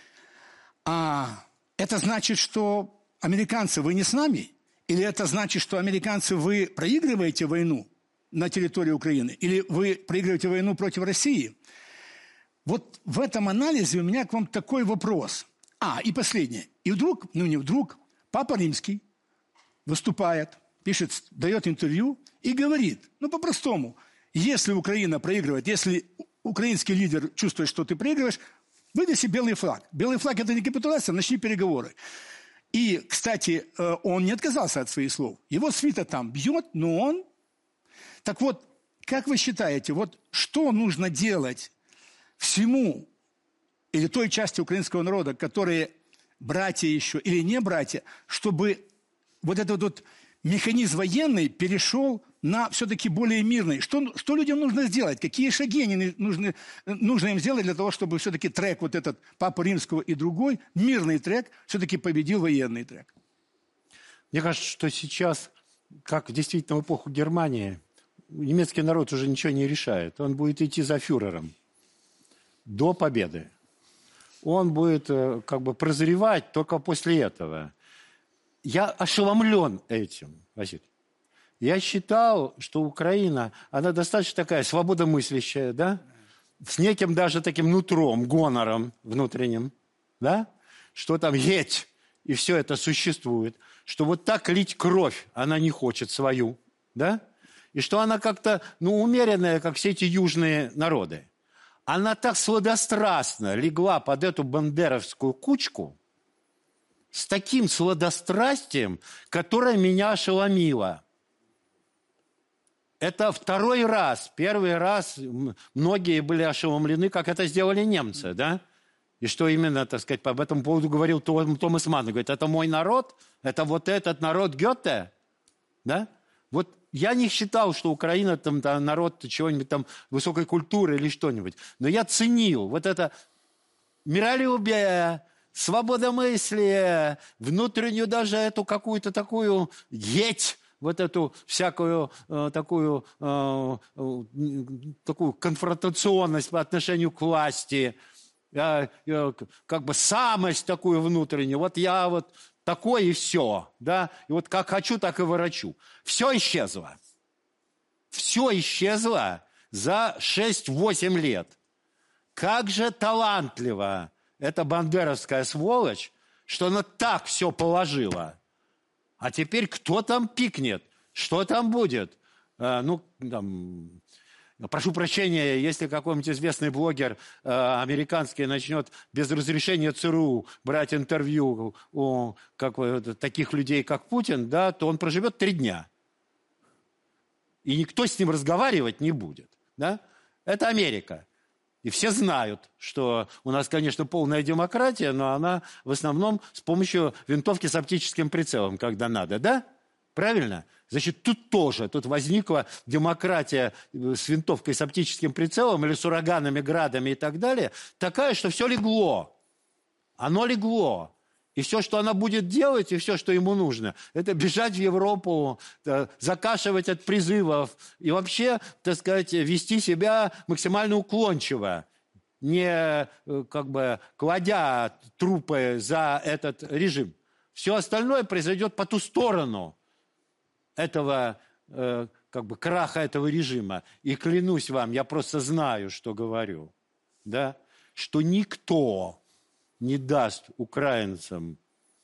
А это значит, что американцы, вы не с нами? Или это значит, что американцы, вы проигрываете войну на территории Украины? Или вы проигрываете войну против России? Вот в этом анализе у меня к вам такой вопрос. А, и последнее. И вдруг, ну не вдруг, Папа Римский выступает, пишет, дает интервью и говорит, ну по-простому, если Украина проигрывает, если украинский лидер чувствует, что ты проигрываешь, вывеси белый флаг. Белый флаг – это не капитуляция, начни переговоры. И, кстати, он не отказался от своих слов. Его свита там бьет, но он... Так вот, как вы считаете, вот что нужно делать всему или той части украинского народа, которые братья еще или не братья, чтобы вот этот вот механизм военный перешел на все-таки более мирный. Что, что людям нужно сделать? Какие шаги они нужны, нужно им сделать для того, чтобы все-таки трек вот этот Папы Римского и другой, мирный трек, все-таки победил военный трек? Мне кажется, что сейчас, как действительно в эпоху Германии, немецкий народ уже ничего не решает. Он будет идти за фюрером до победы. Он будет как бы прозревать только после этого. Я ошеломлен этим, Василий. Я считал, что Украина, она достаточно такая свободомыслящая, да? С неким даже таким нутром, гонором внутренним, да? Что там едь, и все это существует. Что вот так лить кровь она не хочет свою, да? И что она как-то, ну, умеренная, как все эти южные народы. Она так сладострастно легла под эту бандеровскую кучку, с таким сладострастием, которое меня ошеломило. Это второй раз. Первый раз многие были ошеломлены, как это сделали немцы, да? И что именно, так сказать, по этому поводу говорил Томас Манн. Говорит, это мой народ, это вот этот народ Гёте, да? Вот я не считал, что Украина там, там народ чего-нибудь там высокой культуры или что-нибудь. Но я ценил вот это миролюбие, свободомыслие, внутреннюю даже эту какую-то такую еть, вот эту всякую э, такую, э, э, такую конфронтационность по отношению к власти, э, э, как бы самость такую внутреннюю. Вот я вот такой и все, да, и вот как хочу, так и ворочу. Все исчезло. Все исчезло за шесть-восемь лет. Как же талантливо эта бандеровская сволочь, что она так все положила. А теперь кто там пикнет? Что там будет? А, ну, там... Прошу прощения, если какой-нибудь известный блогер э, американский начнет без разрешения ЦРУ брать интервью у как, таких людей, как Путин, да, то он проживет три дня. И никто с ним разговаривать не будет. Да? Это Америка. И все знают, что у нас, конечно, полная демократия, но она в основном с помощью винтовки с оптическим прицелом, когда надо. Да? Правильно? Значит, тут тоже, тут возникла демократия с винтовкой с оптическим прицелом или с ураганами, градами и так далее, такая, что все легло. Оно легло. И все, что она будет делать, и все, что ему нужно, это бежать в Европу, закашивать от призывов и вообще, так сказать, вести себя максимально уклончиво, не как бы кладя трупы за этот режим. Все остальное произойдет по ту сторону этого, э, как бы, краха этого режима. И клянусь вам, я просто знаю, что говорю, да, что никто не даст украинцам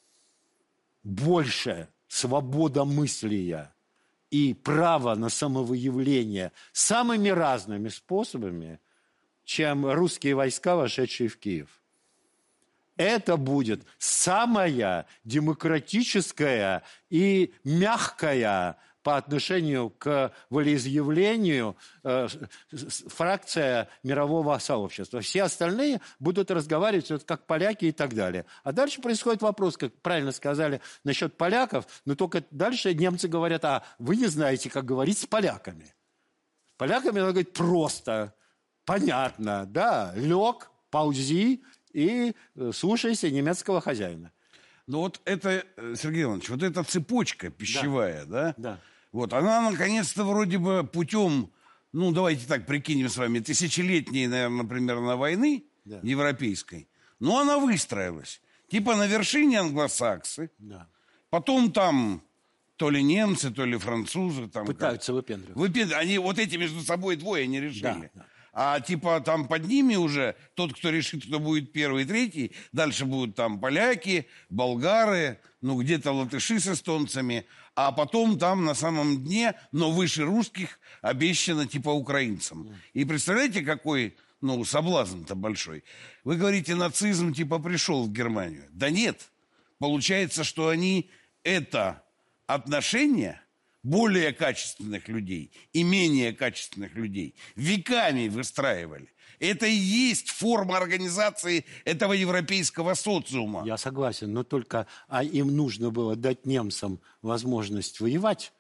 больше свободомыслия и права на самовыявление самыми разными способами, чем русские войска, вошедшие в Киев. Это будет самая демократическая и мягкая по отношению к волеизъявлению э, фракция мирового сообщества. Все остальные будут разговаривать вот как поляки и так далее. А дальше происходит вопрос, как правильно сказали насчет поляков, но только дальше немцы говорят, а вы не знаете, как говорить с поляками. С поляками надо говорить просто, понятно, да, лег, ползи, и слушайся немецкого хозяина. Ну вот это, Сергей Иванович, вот эта цепочка пищевая, да? Да. да. Вот она наконец-то вроде бы путем, ну давайте так прикинем с вами, тысячелетней, наверное, примерно войны да. европейской, но она выстроилась. Типа на вершине англосаксы, да. потом там то ли немцы, то ли французы. Там пытаются выпендривать. Выпендривать. Они вот эти между собой двое не решили. Да, да. А типа там под ними уже тот, кто решит, кто будет первый, третий, дальше будут там поляки, болгары, ну где-то латыши с эстонцами, а потом там на самом дне, но выше русских, обещано типа украинцам. И представляете, какой, ну, соблазн-то большой. Вы говорите, нацизм типа пришел в Германию. Да нет. Получается, что они это отношение более качественных людей и менее качественных людей веками выстраивали. Это и есть форма организации этого европейского социума. Я согласен, но только а им нужно было дать немцам возможность воевать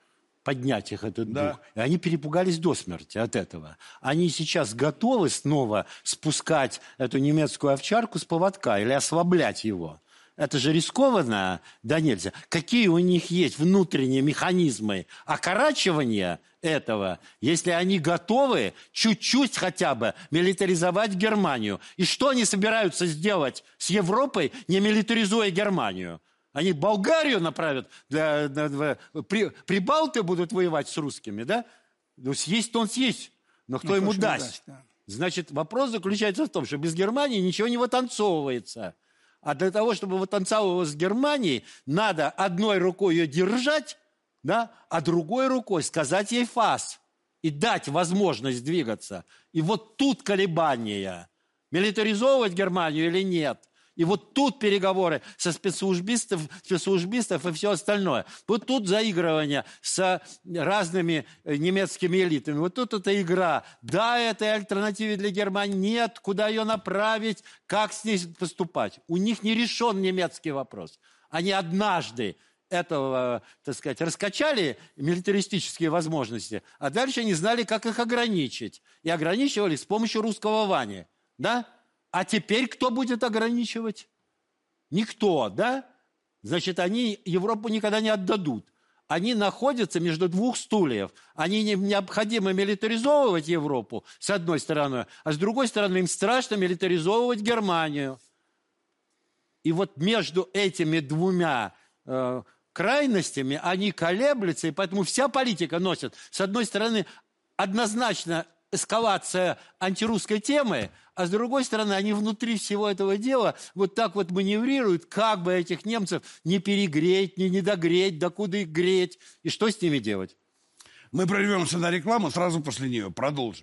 поднять их этот Да. дух. И они перепугались до смерти от этого. Они сейчас готовы снова спускать эту немецкую овчарку с поводка или ослаблять его. Это же рискованно, да нельзя. Какие у них есть внутренние механизмы окорачивания этого, если они готовы чуть-чуть хотя бы милитаризовать Германию? И что они собираются сделать с Европой, не милитаризуя Германию? Они Болгарию направят, для, для, для, при, прибалты будут воевать с русскими, да? Ну, съесть-то он съесть, но кто Ну, ему кто ж даст? даст, да. Значит, вопрос заключается в том, что без Германии ничего не вытанцовывается. А для того, чтобы вытанцовывалось с Германией, надо одной рукой ее держать, да, а другой рукой сказать ей фас и дать возможность двигаться. И вот тут колебания. Милитаризовывать Германию или нет? И вот тут переговоры со спецслужбистов, спецслужбистов и все остальное. Вот тут заигрывание с разными немецкими элитами. Вот тут эта игра. Да, этой альтернативы для Германии нет. Куда ее направить? Как с ней поступать? У них не решен немецкий вопрос. Они однажды этого, так сказать, раскачали милитаристические возможности, а дальше не знали, как их ограничить. И ограничивали с помощью русского Вани. Да? А теперь кто будет ограничивать? Никто, да? Значит, они Европу никогда не отдадут. Они находятся между двух стульев. Они не, необходимо милитаризовывать Европу, с одной стороны, а с другой стороны, им страшно милитаризовывать Германию. И вот между этими двумя э, крайностями они колеблются, и поэтому вся политика носит, с одной стороны, однозначно эскалация антирусской темы, а с другой стороны, они внутри всего этого дела вот так вот маневрируют, как бы этих немцев не перегреть, не недогреть, докуда их греть, и что с ними делать? Мы прервемся на рекламу, сразу после нее продолжим.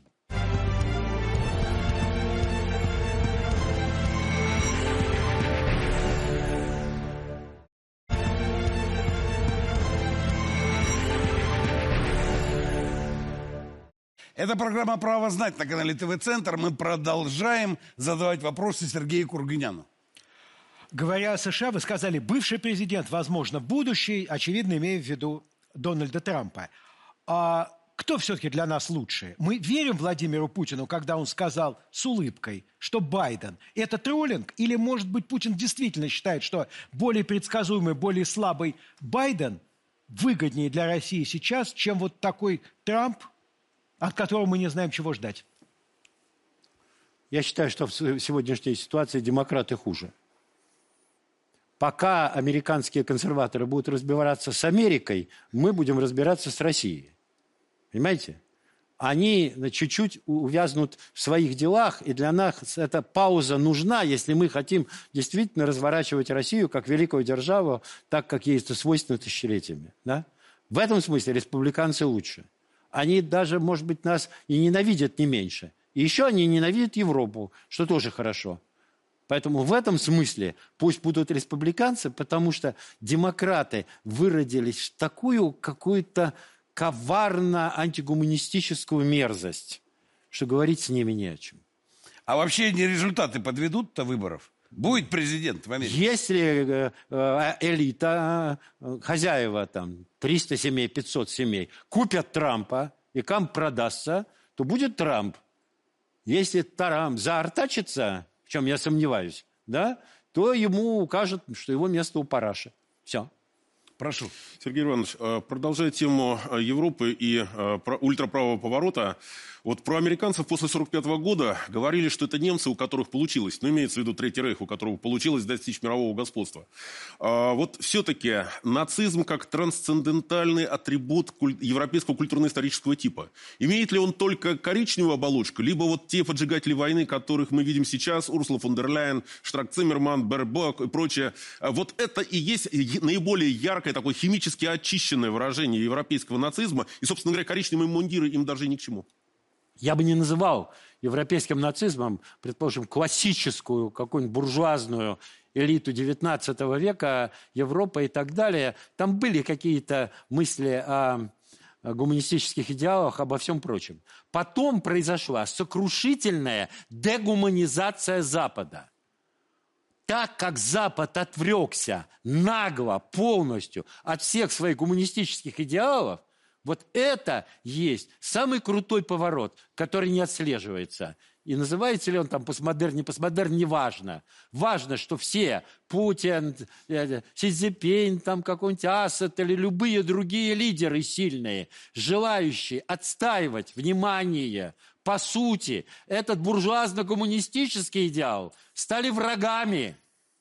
Это программа «Право знать» на канале ТВ-центр. Мы продолжаем задавать вопросы Сергею Курганяну. Говоря о США, вы сказали, бывший президент, возможно, будущий, очевидно, имея в виду Дональда Трампа. А кто все-таки для нас лучше? Мы верим Владимиру Путину, когда он сказал с улыбкой, что Байден – это троллинг? Или, может быть, Путин действительно считает, что более предсказуемый, более слабый Байден выгоднее для России сейчас, чем вот такой Трамп, от которого мы не знаем, чего ждать? Я считаю, что в сегодняшней ситуации демократы хуже. Пока американские консерваторы будут разбираться с Америкой, мы будем разбираться с Россией. Понимаете? Они чуть-чуть увязнут в своих делах, и для нас эта пауза нужна, если мы хотим действительно разворачивать Россию как великую державу, так, как ей это свойственно тысячелетиями. Да? В этом смысле республиканцы лучше. Они даже, может быть, нас и ненавидят не меньше. И еще они ненавидят Европу, что тоже хорошо. Поэтому в этом смысле пусть будут республиканцы, потому что демократы выродились в такую какую-то коварно-антигуманистическую мерзость, что говорить с ними не о чем. А вообще не результаты подведут-то выборов? Будет президент в Америке? Если э, элита, э, хозяева там, триста семей, пятьсот семей, купят Трампа, и Трамп продастся, то будет Трамп. Если Трамп заортачится, в чем я сомневаюсь, да, то ему укажут, что его место у параши. Все. Прошу. Сергей Иванович, продолжая тему Европы и ультраправого поворота, вот про американцев после сорок пятого года говорили, что это немцы, у которых получилось, ну, имеется в виду Третий Рейх, у которого получилось достичь мирового господства. А вот все-таки нацизм как трансцендентальный атрибут куль... европейского культурно-исторического типа. Имеет ли он только коричневую оболочку, либо вот те поджигатели войны, которых мы видим сейчас, Урсула фон дер Ляйен, Штрак-Циммерман, Бербок и прочее, вот это и есть наиболее яркое, такое химически очищенное выражение европейского нацизма, и, собственно говоря, коричневые мундиры им даже ни к чему. Я бы не называл европейским нацизмом, предположим, классическую, какую-нибудь буржуазную элиту девятнадцатого века, Европа и так далее. Там были какие-то мысли о гуманистических идеалах, обо всем прочем. Потом произошла сокрушительная дегуманизация Запада. Так как Запад отвлекся нагло, полностью от всех своих гуманистических идеалов, Вот это есть самый крутой поворот, который не отслеживается. И называется ли он там постмодерн, не постмодерн, не важно. Важно, что все, Путин, Си Цзиньпин, там какой-нибудь Асад или любые другие лидеры сильные, желающие отстаивать внимание, по сути, этот буржуазно-коммунистический идеал, стали врагами.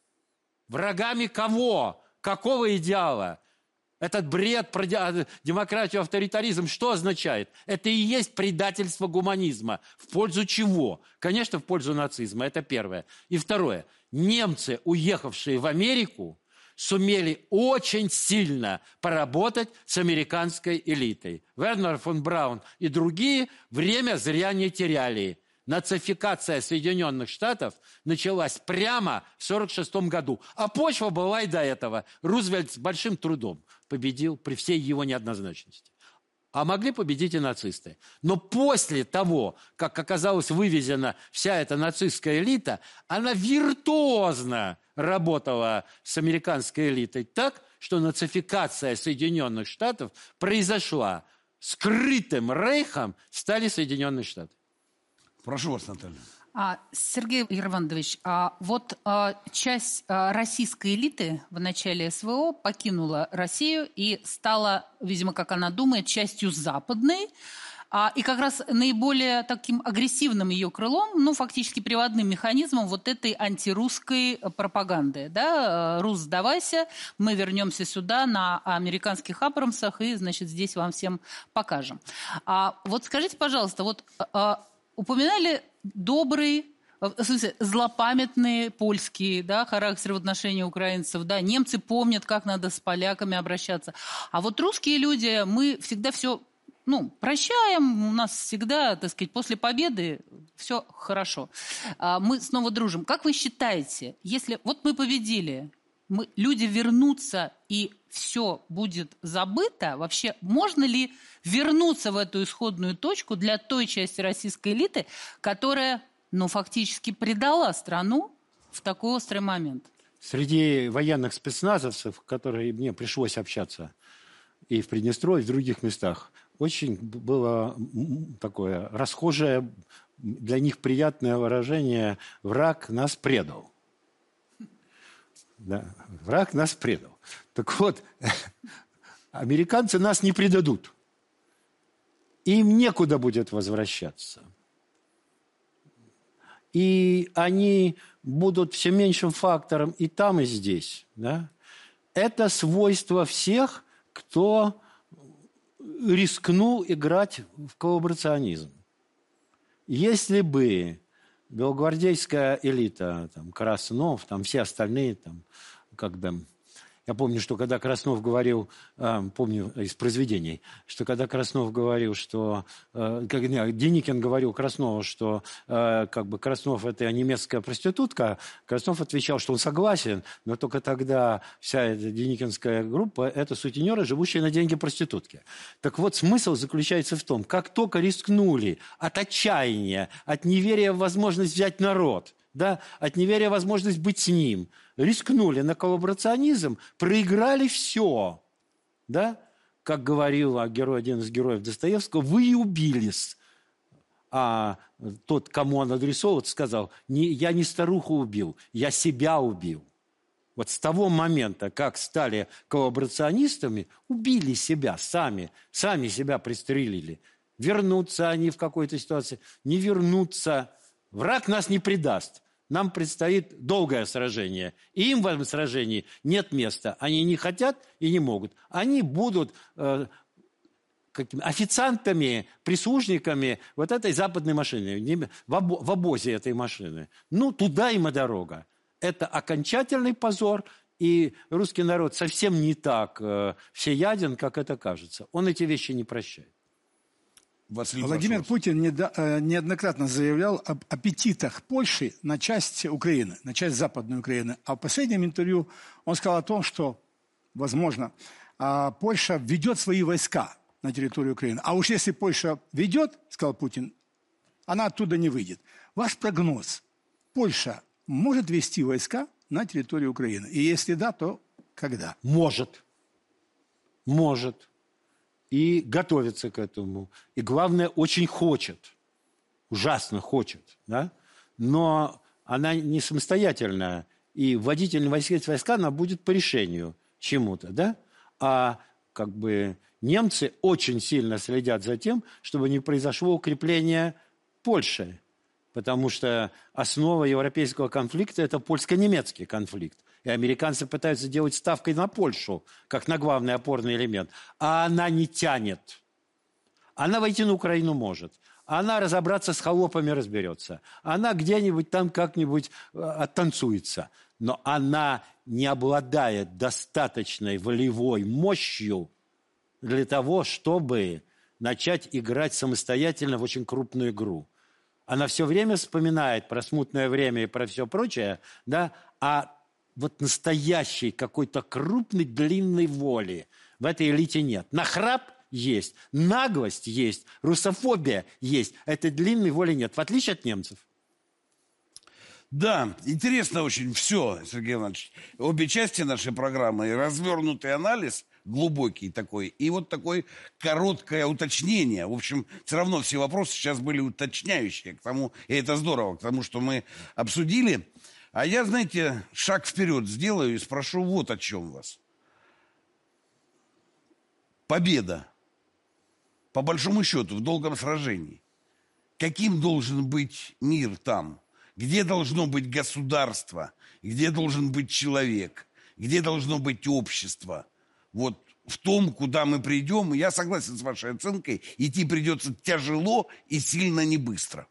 Врагами кого? Какого идеала? Этот бред про демократию, авторитаризм что означает? Это и есть предательство гуманизма. В пользу чего? Конечно, в пользу нацизма, это первое. И второе. Немцы, уехавшие в Америку, сумели очень сильно поработать с американской элитой. Вернер фон Браун и другие время зря не теряли. Нацификация Соединенных Штатов началась прямо в сорок шестом году. А почва была и до этого. Рузвельт с большим трудом победил при всей его неоднозначности. А могли победить и нацисты. Но после того, как оказалась вывезена вся эта нацистская элита, она виртуозно работала с американской элитой так, что нацификация Соединенных Штатов произошла. Скрытым рейхом стали Соединенные Штаты. Прошу вас, Наталья. А, Сергей Ервандович, а вот а, часть а, российской элиты в начале СВО покинула Россию и стала, видимо, как она думает, частью западной. А, и как раз наиболее таким агрессивным ее крылом, ну, фактически приводным механизмом вот этой антирусской пропаганды. Да? «Рус, сдавайся, мы вернемся сюда на американских абрамсах и, значит, здесь вам всем покажем». А, вот скажите, пожалуйста, вот... А, упоминали добрый, в смысле, злопамятные польские, да, характеры в отношении украинцев, да, немцы помнят, как надо с поляками обращаться. А вот русские люди, мы всегда все, ну, прощаем, у нас всегда, так сказать, после победы все хорошо. Мы снова дружим. Как вы считаете, если вот мы победили, мы, люди вернутся и все будет забыто, вообще можно ли вернуться в эту исходную точку для той части российской элиты, которая, ну, фактически предала страну в такой острый момент? Среди военных спецназовцев, которые мне пришлось общаться и в Приднестровье, и в других местах, очень было такое расхожее, для них приятное выражение «враг нас предал». Да, враг нас предал. Так вот, американцы нас не предадут. Им некуда будет возвращаться. И они будут все меньшим фактором и там, и здесь. Да? Это свойство всех, кто рискнул играть в коллаборационизм. Если бы белогвардейская элита, там, Краснов, там все остальные, там, как бы... Я помню, что когда Краснов говорил, э, помню из произведений, что когда Краснов говорил, что... Э, как, не, Деникин говорил Краснову, что э, как бы Краснов – это немецкая проститутка, Краснов отвечал, что он согласен, но только тогда вся эта деникинская группа – это сутенеры, живущие на деньги проститутки. Так вот, смысл заключается в том, как только рискнули от отчаяния, от неверия в возможность взять народ, да, от неверия в возможность быть с ним, рискнули на коллаборационизм, проиграли все. Да? Как говорил герой, один из героев Достоевского, вы и убились. А тот, кому он адресован, сказал, не, я не старуху убил, я себя убил. Вот с того момента, как стали коллаборационистами, убили себя сами, сами себя пристрелили. Вернутся они в какой-то ситуации, не вернутся. Враг нас не предаст. Нам предстоит долгое сражение. И им в этом сражении нет места. Они не хотят и не могут. Они будут э, какими, официантами, прислужниками вот этой западной машины, в, обо, в обозе этой машины. Ну, туда им и дорога. Это окончательный позор. И русский народ совсем не так э, всеяден, как это кажется. Он эти вещи не прощает. Василий Владимир Пашов. Путин неоднократно заявлял об аппетитах Польши на часть Украины, на часть Западной Украины. А в последнем интервью он сказал о том, что, возможно, Польша введет свои войска на территорию Украины. А уж если Польша ведет, сказал Путин, она оттуда не выйдет. Ваш прогноз. Польша может ввести войска на территорию Украины? И если да, то когда? Может. Может. и готовится к этому. И главное, очень хочет. Ужасно хочет. Да? Но она не самостоятельная. И вводительные войска, она будет по решению чему-то. Да? А как бы немцы очень сильно следят за тем, чтобы не произошло укрепление Польши. Потому что основа европейского конфликта – это польско-немецкий конфликт. И американцы пытаются делать ставкой на Польшу, как на главный опорный элемент. А она не тянет. Она войти на Украину может. Она разобраться с холопами разберется. Она где-нибудь там как-нибудь оттанцуется. Но она не обладает достаточной волевой мощью для того, чтобы начать играть самостоятельно в очень крупную игру. Она все время вспоминает про смутное время и про все прочее, да, а вот настоящей какой-то крупной, длинной воли в этой элите нет. Нахрап есть, наглость есть, русофобия есть. Этой длинной воли нет, в отличие от немцев. Да, интересно очень все, Сергей Иванович. Обе части нашей программы, и развернутый анализ, глубокий такой, и вот такое короткое уточнение. В общем, все равно все вопросы сейчас были уточняющие к тому, и это здорово, к тому, что мы обсудили. А я, знаете, шаг вперед сделаю и спрошу вот о чем вас. Победа, по большому счету, в долгом сражении. Каким должен быть мир там? Где должно быть государство? Где должен быть человек? Где должно быть общество? Вот в том, куда мы придем, я согласен с вашей оценкой, идти придется тяжело и сильно не быстро.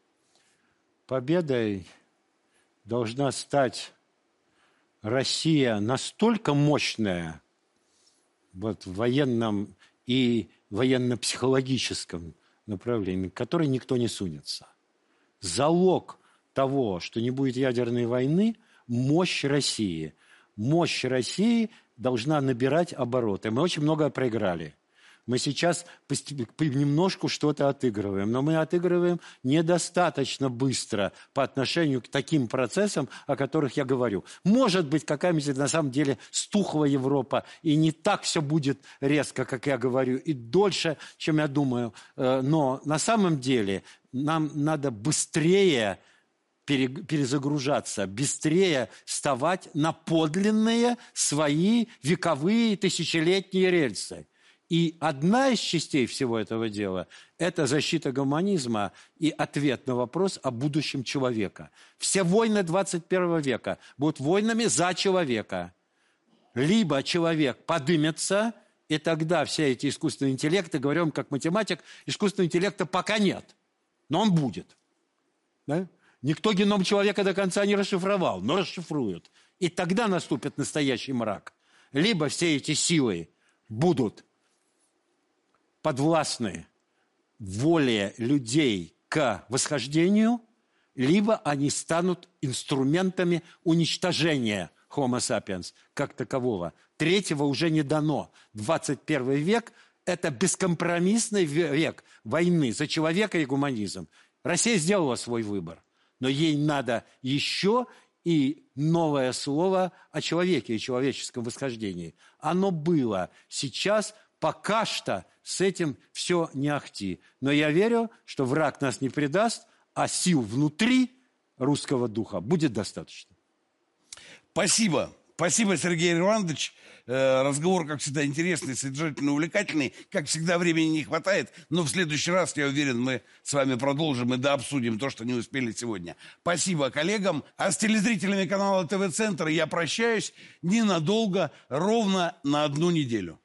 Победой должна стать Россия настолько мощная вот, в военном и военно-психологическом направлении, к которой никто не сунется. Залог того, что не будет ядерной войны, мощь России. Мощь России должна набирать обороты. Мы очень многое проиграли. Мы сейчас немножко что-то отыгрываем, но мы отыгрываем недостаточно быстро по отношению к таким процессам, о которых я говорю. Может быть, какая-нибудь на самом деле стухла Европа, и не так все будет резко, как я говорю, и дольше, чем я думаю. Но на самом деле нам надо быстрее перезагружаться, быстрее вставать на подлинные свои вековые тысячелетние рельсы. И одна из частей всего этого дела – это защита гуманизма и ответ на вопрос о будущем человека. Все войны двадцать первого века будут войнами за человека. Либо человек подымется, и тогда все эти искусственные интеллекты, говорю вам как математик, искусственного интеллекта пока нет, но он будет. Да? Никто геном человека до конца не расшифровал, но расшифруют. И тогда наступит настоящий мрак. Либо все эти силы будут подвластны воле людей к восхождению, либо они станут инструментами уничтожения Homo sapiens как такового. Третьего уже не дано. двадцать первый век – это бескомпромиссный век войны за человека и гуманизм. Россия сделала свой выбор, но ей надо еще и новое слово о человеке и человеческом восхождении. Оно было. Сейчас пока что с этим все не ахти. Но я верю, что враг нас не предаст, а сил внутри русского духа будет достаточно. Спасибо. Спасибо, Сергей Иванович. Разговор, как всегда, интересный, содержательный, увлекательный. Как всегда, времени не хватает, но в следующий раз, я уверен, мы с вами продолжим и дообсудим то, что не успели сегодня. Спасибо коллегам. А с телезрителями канала ТВ-центр я прощаюсь ненадолго, ровно на одну неделю.